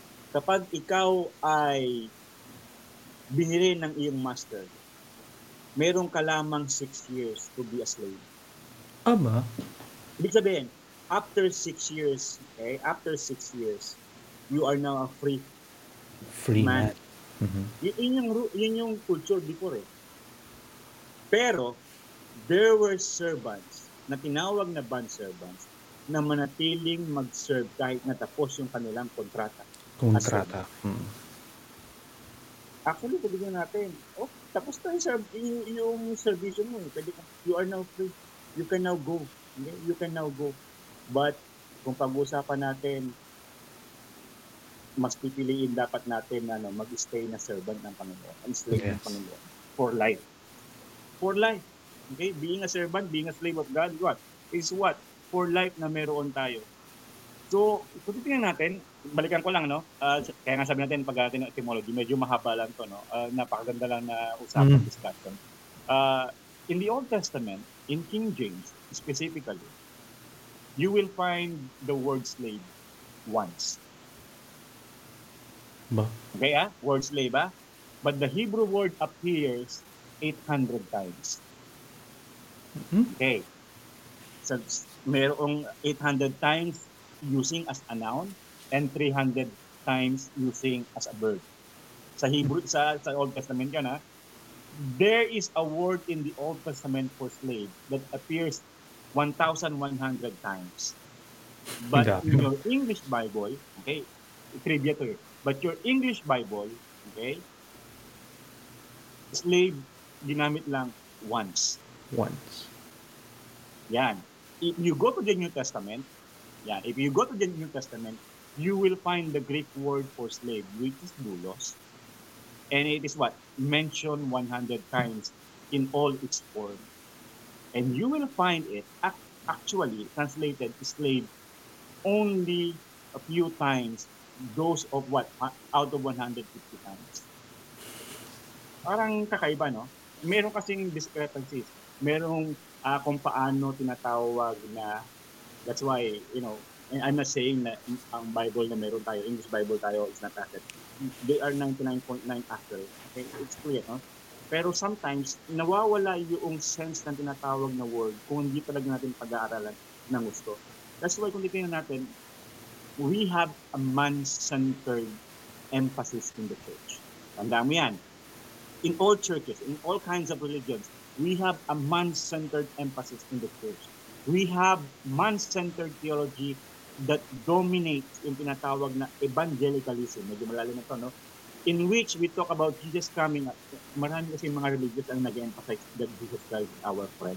kapag ikaw ay binili ng iyong master, meron ka lamang 6 years to be a slave. Aba, Ibig sabihin, after 6 years, okay, after 6 years, you are now a free free man. man. Mhm. Yun yung culture before eh. Pero, there were servants na tinawag na bond servants na manatiling mag-serve kahit natapos yung kanilang kontrata as servant. Kontrata. Mm. Actually, sabihin natin, oh, tapos na yung service mo eh. You are now free. You can now go. Okay? You can now go. But, kung pag-uusapan natin, mas pipiliin dapat natin na mag-stay na servant ng Panginoon, and slave ng Yes. Panginoon for life. For life. Okay? Being a servant, being a slave of God, what? Is what? For life na meron tayo. So, kung titingnan natin, balikan ko lang, no? Kaya nga sabi natin, pag atin ng etymology, medyo mahaba lang to, no? Napakaganda lang na usapan, discussion. In the Old Testament, in King James specifically, you will find the word slave once. Ba? Okay, word slave, But the Hebrew word appears 800 times. Mhm. Okay. So, merong 800 times using as a noun and 300 times using as a verb. Sa Hebrew, sa Old Testament yan, there is a word in the Old Testament for slave that appears 1,100 times. But in Dami. your English Bible, okay, trivia to it, but your English Bible, okay, slave, ginamit lang once. Once. Yan. If you go to the New Testament, if you go to the New Testament, you will find the Greek word for slave, which is doulos. And it is what? Mentioned 100 times in all its form. And you will find it actually translated slave only a few times, those of what? Out of 150 times. Parang kakaiba, no? Meron kasing discrepancies. Merong kung paano tinatawag na, that's why, I'm not saying na ang Bible na meron tayo, English Bible tayo is not accurate. They are 99.9 accurate. Okay? It's clear, no? Pero sometimes, nawawala yung sense ng tinatawag na word kung hindi talaga natin pag-aaralan ng gusto. That's why kung titingnan natin, we have a man-centered emphasis in the church. Tandaan mo yan. In all churches, in all kinds of religions, we have a man-centered emphasis in the church. We have man-centered theology that dominates yung tinatawag na evangelicalism. Medyo malalim na to, no? In which we talk about Jesus coming. Marami kasi mga religious ang nag-emphasize that Jesus Christ is our friend.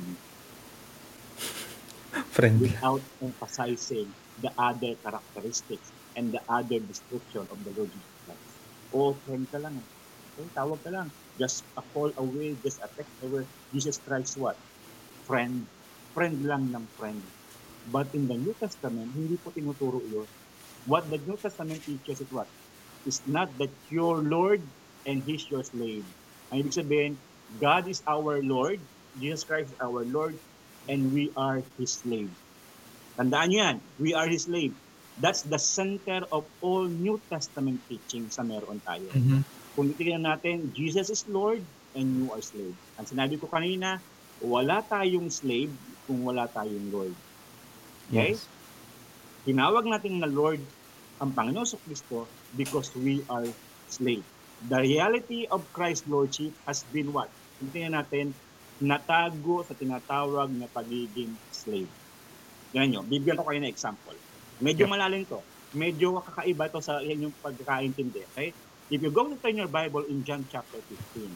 Friend. Without emphasizing the other characteristics and the other description of the Lord Jesus Christ. Friend ka lang. Okay, tawag ka lang. Just a call away, just a text away. Jesus Christ what? Friend. Friend lang ng friend. But in the New Testament, hindi po tinuturo yun. What the New Testament teaches is what? Is not that your Lord and He's your slave. Ang ibig sabihin, God is our Lord, Jesus Christ is our Lord, and we are His slave. Tandaan nyo yan, we are His slave. That's the center of all New Testament teaching sa meron tayo. Mhm. Kung titignan natin, Jesus is Lord and you are slave. Ang sinabi ko kanina, wala tayong slave kung wala tayong Lord. Okay? Yes. Tinawag natin na Lord ang Panginoon sa Kristo because we are slave. The reality of Christ's Lordship has been what? Kung tingnan natin, natago sa tinatawag na pagiging slave. Ganyan nyo, bibigyan ko kayo na example. Medyo malalim to. Medyo kakaiba to sa inyong pagkakaintindi. Okay? If you go to turn your Bible in John chapter 15,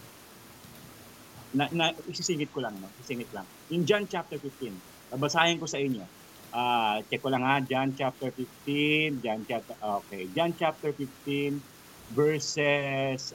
isisingit ko lang, no? Isisingit lang. In John chapter 15, babasahin ko sa inyo. Check ko lang John chapter 15, John chapter 15, verses,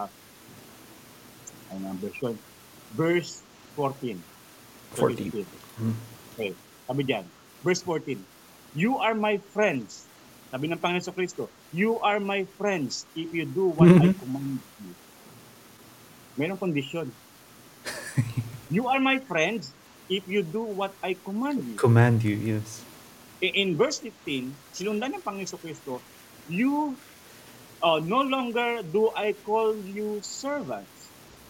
verse 14. 14. Okay, sabi dyan, verse 14, you are my friends. Sabi ng Panginoon sa Kristo, you are my friends if you do what I command you. Mayroong condition. You are my friends if you do what I command you. Command you, yes. In verse 15, sinundan ng Panginoon sa Kristo, you no longer do I call you servants,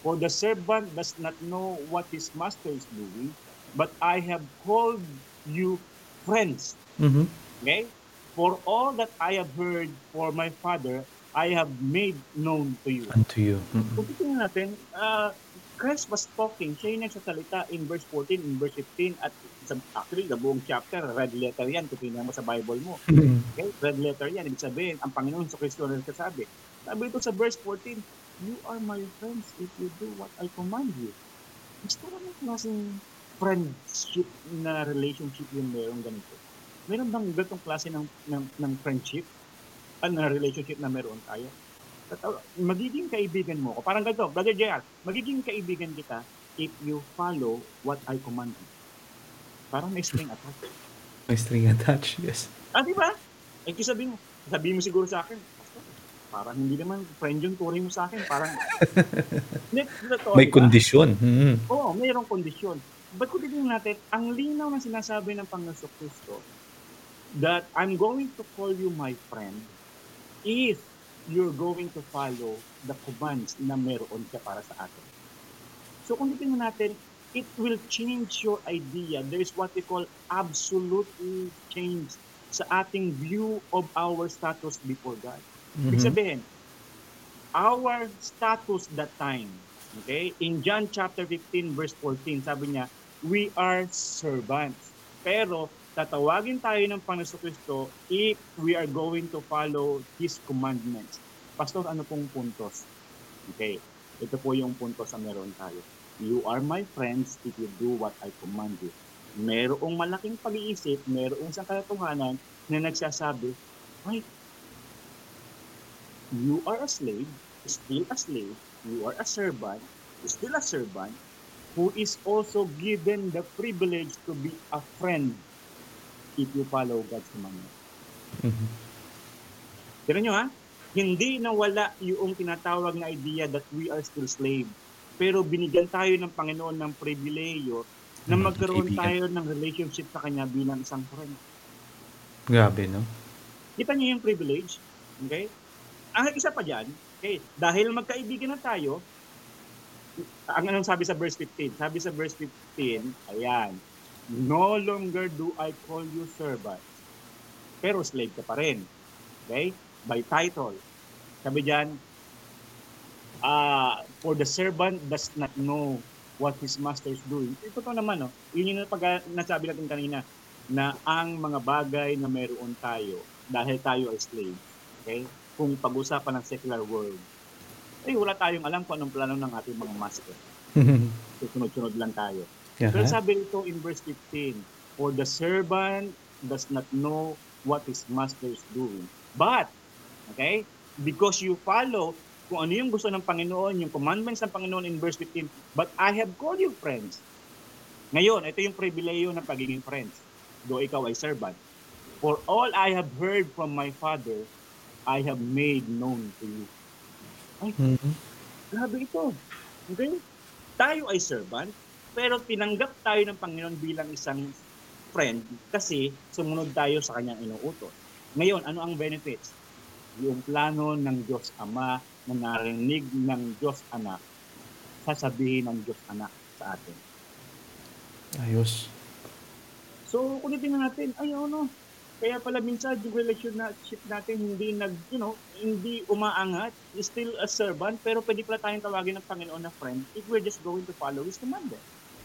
For the servant does not know what his master is doing, but I have called you friends. Mhm. Okay? For all that I have heard for my father, I have made known to you. Unto you. Kung titingnan natin, Christ was talking, siya yung nagsasalita in verse 14, in verse 15, at actually, the buong chapter, red letter yan, kung tingnan mo sa Bible mo. Mhm. Okay? Red letter yan, ibig sabihin, ang Panginoon sa Kristo na nagsasabi. Sabi ito sa verse 14, you are my friends if you do what I command you. Gusto ko ng klaseng friendship na relationship yung meron ganito. Meron bang ganitong klase ng friendship? Na relationship na meron tayo? Magiging kaibigan mo ko. Parang ganito, Brother JR, magiging kaibigan kita if you follow what I command you. Parang may string attached. May string attached, yes. Di ba? Eh, sabihin mo siguro sa akin, Pastor, parang hindi naman friend yung turing mo sa akin. Parang, May kondisyon. Mhm. Oo, mayroong kondisyon. But kung titignan natin, ang linaw na sinasabi ng Panginoon Kristo that I'm going to call you my friend if you're going to follow the commands na meron siya para sa atin. So kung titignan natin, it will change your idea. There is what we call absolutely change sa ating view of our status before God. Ibig sabihin, our status that time, okay, in John chapter 15 verse 14, sabi niya, we are servants. Pero tatawagin tayo ng Panginoon Kristo if we are going to follow His commandments. Pastor, ano pong puntos? Okay, ito po yung puntos na meron tayo. You are my friends if you do what I command you. Merong malaking pag-iisip, merong isang katotohanan na nagsasabi, ay, you are a slave, still a slave, you are a servant, still a servant, who is also given the privilege to be a friend if you follow God's commandment. Mhm. Tira nyo ha? Hindi nawala yung tinatawag na idea that we are still slave. Pero binigyan tayo ng Panginoon ng pribileyo na magkaroon tayo ng relationship sa Kanya bilang isang friend. Grabe, no? Kita niyo yung privilege? Okay? Ang isa pa dyan, okay, dahil magkaibigan na tayo, ang anong sabi sa verse 15? Sabi sa verse 15, ayan, no longer do I call you servant, pero slave ka pa rin. Okay? By title. Sabi dyan, for the servant does not know what his master is doing. Ito to naman, no? Yun yung nasabi natin kanina, na ang mga bagay na meron tayo, dahil tayo ay slave, okay? Kung pag-usapan ng secular world, wala tayong alam kung anong plano ng ating mga master. Sunod-sunod lang tayo. Pero sabi ito in verse 15, for the servant does not know what his master is doing. But, okay, because you follow kung ano yung gusto ng Panginoon, yung commandments ng Panginoon in verse 15, but I have called you friends. Ngayon, ito yung pribileyo ng pagiging friends. Though ikaw ay servant. For all I have heard from my Father, I have made known to you. Ay, grabe ito. Okay? Tayo ay servant, pero tinanggap tayo ng Panginoon bilang isang friend kasi sumunod tayo sa kanyang inuutos. Ngayon, ano ang benefits? Yung plano ng Diyos Ama na narinig ng Diyos Anak, sasabihin ng Diyos Anak sa atin. Ayos. So, kung titingnan natin, kaya pala minsan yung relationship natin hindi umaangat, still a servant, pero pwede pala tayong tawagin ng Panginoon na friend if we're just going to follow His commandment.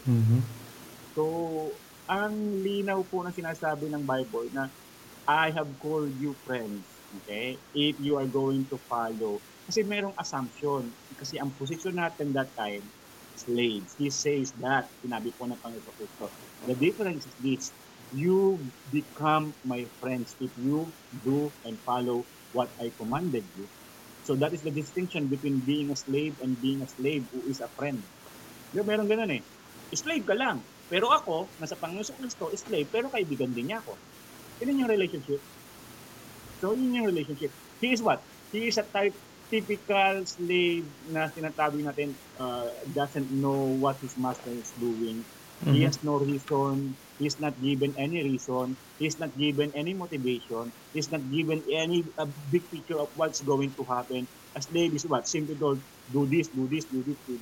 So, ang linaw po na sinasabi ng Bible na I have called you friends, okay? If you are going to follow. Kasi merong assumption. Kasi ang position natin that time, slaves. He says that, sinabi po ng Panginoon Kristo. The difference is this, you become my friends if you do and follow what I commanded you. So that is the distinction between being a slave and being a slave who is a friend. Meron ganun eh. Slave ka lang. Pero ako, nasa Panginoon Kristo, slave, pero kaibigan din niya ako. Yun yung relationship. So yun yung relationship. He is what? He is a typical slave na sinasabi natin doesn't know what his master is doing. He has no reason. He's not given any reason. He's not given any motivation. He's not given any big picture of what's going to happen. A slave is what? Simply told, do this, do this, do this, do this.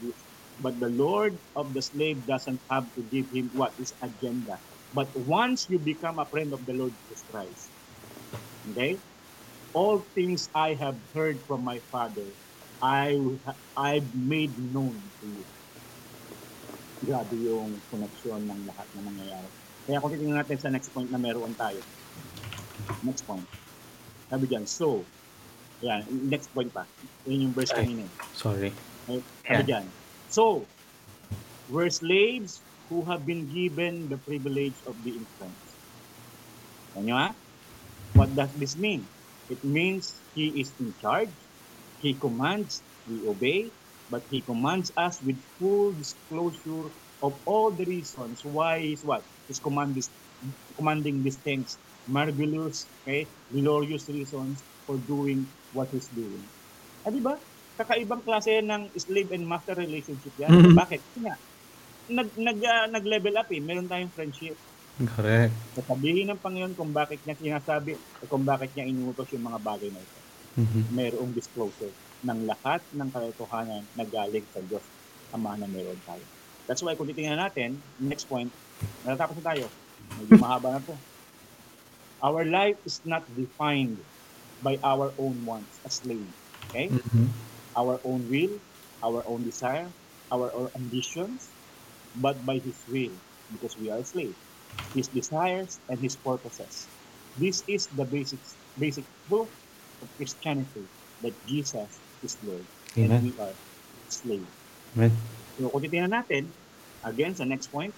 But the Lord of the slave doesn't have to give him what is agenda. But once you become a friend of the Lord Jesus Christ, okay, all things I have heard from my Father, I've made known to you. Grabe yung connection ng lahat na nangyayari. Kaya kung titingnan natin sa next point na meron tayo. Next point. Sabi dyan, so, yan, next point pa. Yun yung verse Ay, kanina. sorry. Okay? Sabi dyan, so, we're slaves who have been given the privilege of being friends. Ano ha? What does this mean? It means He is in charge. He commands, we obey, but He commands us with full disclosure of all the reasons why He's what? He's commanding these things. Marvelous, okay? Glorious reasons for doing what He's doing. Ah, di ba? Kakaibang klase ng slave and master relationship yan. Mhm. Bakit? Kasi nga, nag-level up eh. Meron tayong friendship. Correct. Sasabihin ng Panginoon kung bakit niya sinasabi o kung bakit niya inuutos yung mga bagay na ito. Mhm. Mayroong disclosure ng lahat ng katotohanan na galing sa Diyos Ama na meron tayo. That's why kung titingnan natin, next point, natatapos na tayo. Medyo mahaba na to. Our life is not defined by our own wants as slaves. Okay? Mhm. Our own will, our own desire, our own ambitions, but by His will, because we are slaves. His desires and His purposes. This is the basic proof of Christianity that Jesus is Lord and Amen. we are slaves. Amen. So kung titingnan natin, again sa next point,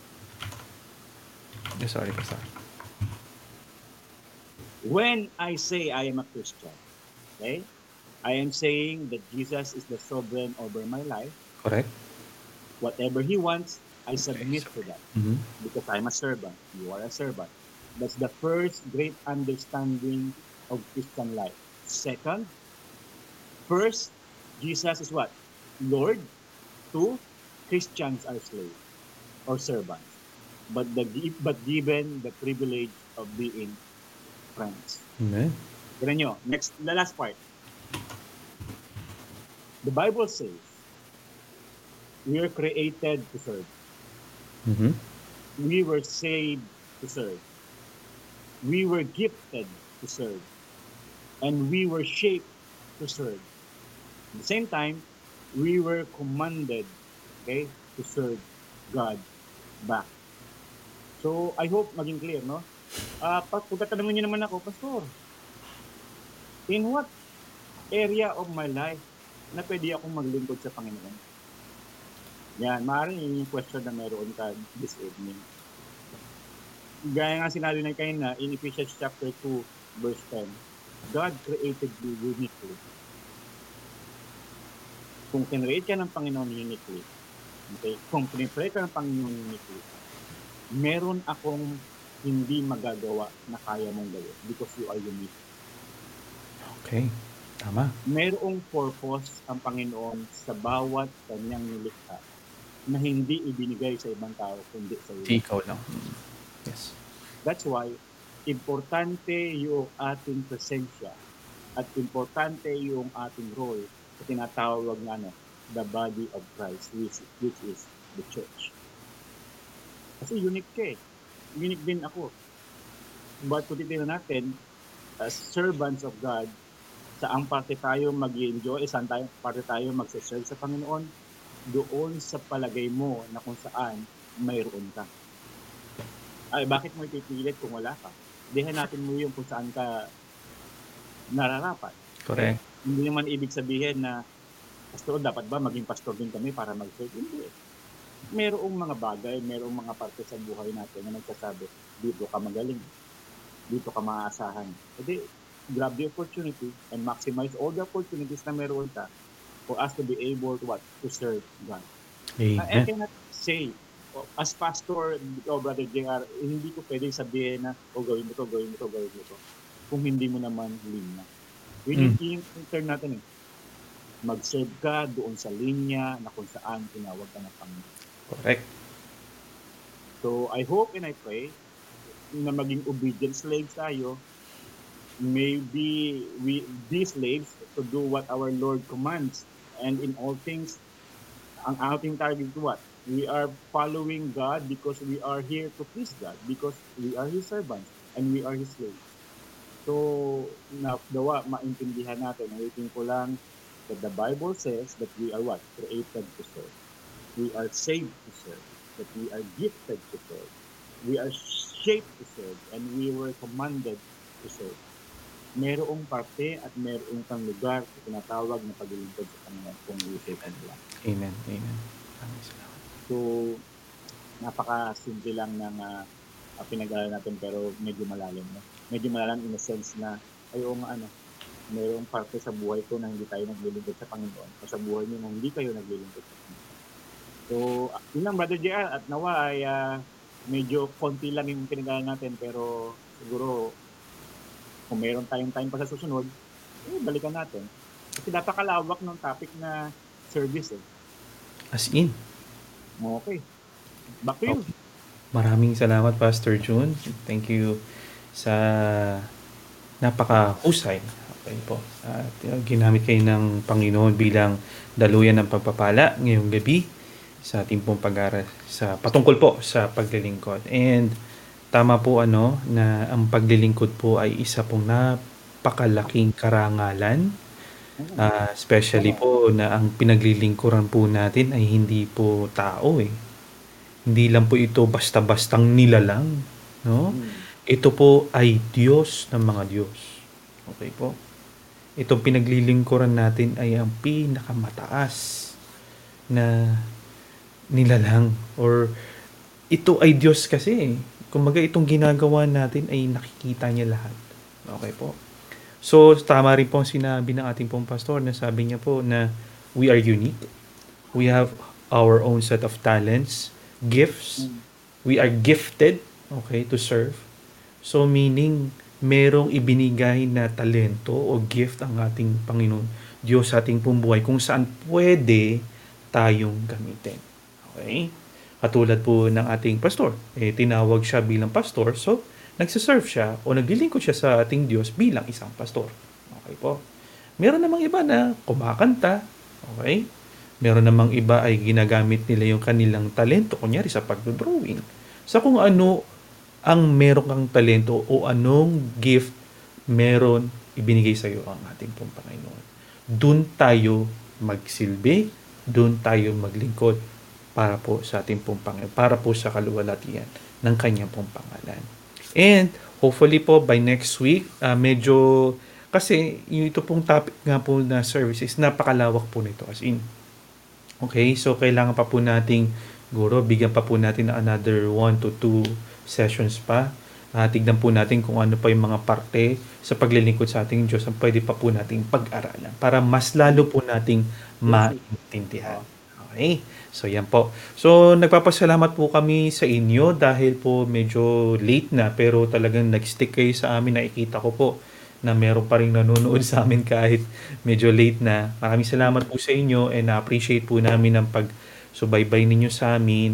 Sorry, Pastor. when I say I am a Christian, okay, I am saying that Jesus is the sovereign over my life. Correct. Whatever He wants, I submit to that. Mhm. Because I'm a servant. You are a servant. That's the first great understanding of Christian life. Second, first, Jesus is what? Lord. Two, Christians are slaves or servants. But given the privilege of being friends. Amen. Tignan nyo, next, the last part. The Bible says, we are created to serve. Mhm. We were saved to serve. We were gifted to serve. And we were shaped to serve. At the same time, we were commanded, okay, to serve God back. So, I hope maging clear, no? Kung tatanungin niyo naman ako, Pastor, in what area of my life na pwede akong maglingkod sa Panginoon? Yan, maaaring yun yung question na meron ka this evening. Gaya nga sinabi na kayo na in Ephesians chapter 2, verse 10, God created you uniquely. Kung kinreate ka ng Panginoon uniquely, okay, kung pinipray ka ng Panginoon uniquely, meron akong hindi magagawa na kaya mong gawin because you are unique. Okay. Tama. Merong purpose ang Panginoon sa bawat kanyang nilikha na hindi ibinigay sa ibang tao kundi sa iyo. Ikaw lang. Yes. That's why importante yung ating presensya at importante yung ating role sa tinatawag na the body of Christ, which is the church. Kasi unique ka eh. Unique din ako. But kung titignan natin, as servants of God, saan parte tayo mag-enjoy, saan parte tayo magsaserve sa Panginoon, doon sa palagay mo na kung saan mayroon ka. Ay, bakit mo ipipilit kung wala ka? Dihan natin mo yung kung saan ka nararapat. Correct. Hindi naman ibig sabihin na, Pastor, dapat ba maging pastor din kami para mag-serve? Hindi. Merong mga bagay, merong mga parte sa buhay natin na nagsasabi, dito ka magaling, dito ka maaasahan. Kasi, grab the opportunity and maximize all the opportunities na meron ka for us to be able to what? To serve God. I Amen. cannot say, as pastor, Brother JR, hindi ko pwede sabihin na, gawin mo to, gawin mo to, gawin mo to. Kung hindi mo naman linya. Yun yung turn natin eh. Mag-serve ka doon sa linya na kung saan tinawag ka ng Panginoon. Correct. So, I hope and I pray na maging obedient slaves tayo. Maybe we be slaves to do what our Lord commands. And in all things, Ang ating target to what? We are following God because we are here to please God, because we are His servants and we are His slaves. So, maintindihan natin, ulitin ko lang, that the Bible says that we are what? Created to serve. We are saved to serve. That we are gifted to serve. We are shaped to serve. And we were commanded to serve. Merong parte at merong kang lugar na tinatawag na paglilingkod sa Panginoon kung iisipan nila. Amen. Amen. Maraming salamat. So, napaka-simple lang ng pinag-aaral natin pero medyo malalim. No? Medyo malalim in a sense na mayroong parte sa buhay ko na hindi tayo naglilingkod sa Panginoon o sa buhay niyo na hindi kayo naglilingkod sa Panginoon. So, yun lang, Brother JR, at nawa ay medyo konti lang yung pinag-aaral natin pero siguro kung mayroon tayong time pa sa susunod, balikan natin. Kasi napakalawak ng topic na service eh. As in. Okay. Back to you. Maraming salamat, Pastor June. Thank you sa napakahusay. Okay po. At ginamit kayo ng Panginoon bilang daluyan ng pagpapala ngayong gabi sa ating pong pag-aaral sa patungkol po sa paglilingkod. And tama po na ang paglilingkod po ay isa pong napakalaking karangalan. Especially po na ang pinaglilingkuran po natin ay hindi po tao eh. Hindi lang po ito basta-bastang nilalang, no? Ito po ay Diyos ng mga Diyos. Okay po. Itong pinaglilingkuran natin ay ang pinakamataas na nilalang, or ito ay Diyos kasi. Kumbaga itong ginagawa natin ay nakikita niya lahat. Okay po. So, tama rin po ang sinabi ng ating pong pastor na sabi niya po na we are unique. We have our own set of talents, gifts. We are gifted, okay, to serve. So, meaning, merong ibinigay na talento o gift ang ating Panginoon Diyos sa ating pong buhay kung saan pwede tayong gamitin. Okay? Katulad po ng ating pastor. Tinawag siya bilang pastor, so nagsiserve siya o naglilingkod siya sa ating Diyos bilang isang pastor. Okay po. Meron namang iba na kumakanta. Okay? Meron namang iba ay ginagamit nila yung kanilang talento, kunyari sa pagdodrawing. Sa kung ano ang meron kang talento o anong gift meron ibinigay sa iyo ang ating pong Panginoon. Doon tayo magsilbi, doon tayo maglingkod para po sa ating pong Panginoon, para po sa kaluwalhatian ng kanyang pong pangalan. And hopefully po by next week, medyo, kasi ito pong topic nga po na services, napakalawak po nito as in. Okay, so kailangan pa po nating, siguro, bigyan pa po natin na another 1 to 2 sessions pa. Tignan po natin kung ano pa yung mga parte sa paglilingkod sa ating Diyos ang pwede pa po nating pag-aralan para mas lalo po nating maintindihan. Okay? So, yan po. So, nagpapasalamat po kami sa inyo dahil po medyo late na pero talagang nag-stick kayo sa amin. Nakikita ko po na meron pa rin nanonood sa amin kahit medyo late na. Maraming salamat po sa inyo and na-appreciate po namin ang pagsubaybay ninyo sa amin.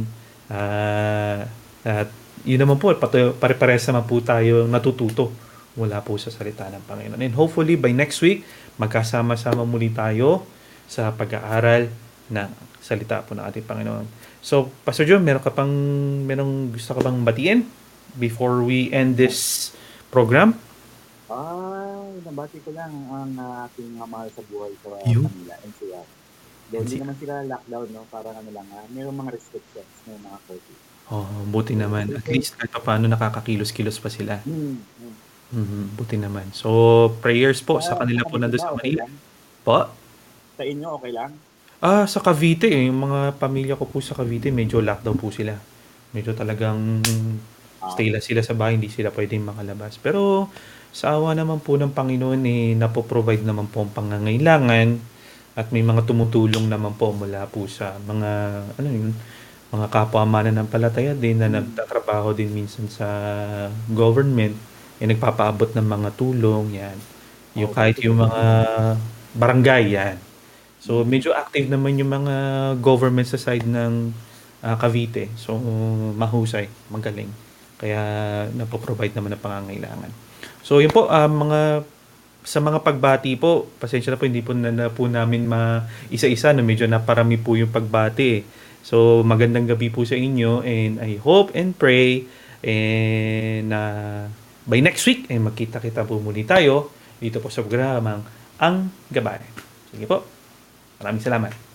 At yun naman po, pare-pares naman po tayo natututo mula po sa salita ng Panginoon. And hopefully by next week, magkasama-sama muli tayo sa pag-aaral ng salita po ng ating Panginoon. So, Pastor John, merong gusto ka bang batiin before we end this program? Nabati ko lang ang aking mahal sa buhay sa You? kanila, NCR. Hindi naman sila lockdown, no? Parang mayroong mga restrictions, may mga curfew. Buti naman. At least kahit pa paano nakakakilos-kilos pa sila. Buti naman. So, prayers po sa kanila po nandun sa Manila. Po? Sa inyo, okay lang? Sa Cavite yung mga pamilya ko po sa Cavite, medyo lockdown po sila. Medyo talagang stay lang sila sa bahay, hindi sila pwedeng makalabas. Pero sa awa naman po ng Panginoon, napoprovide naman po ang pangangailangan at may mga tumutulong naman po mula po sa mga, mga kapwa mananampalataya din na nagtatrabaho din minsan sa government, nagpapaabot ng mga tulong, yan. Yung kahit yung mga barangay, yan. So, medyo active naman yung mga government sa side ng Cavite. So, mahusay, magaling. Kaya, napoprovide naman ng pangangailangan. So, yun po, mga sa mga pagbati po, pasensya na po, hindi po na po namin isa-isa na medyo naparami po yung pagbati. So, magandang gabi po sa inyo and I hope and pray and by next week, magkita-kita po muli tayo dito po sa programang Ang Gabay. Sige po, maraming salamat.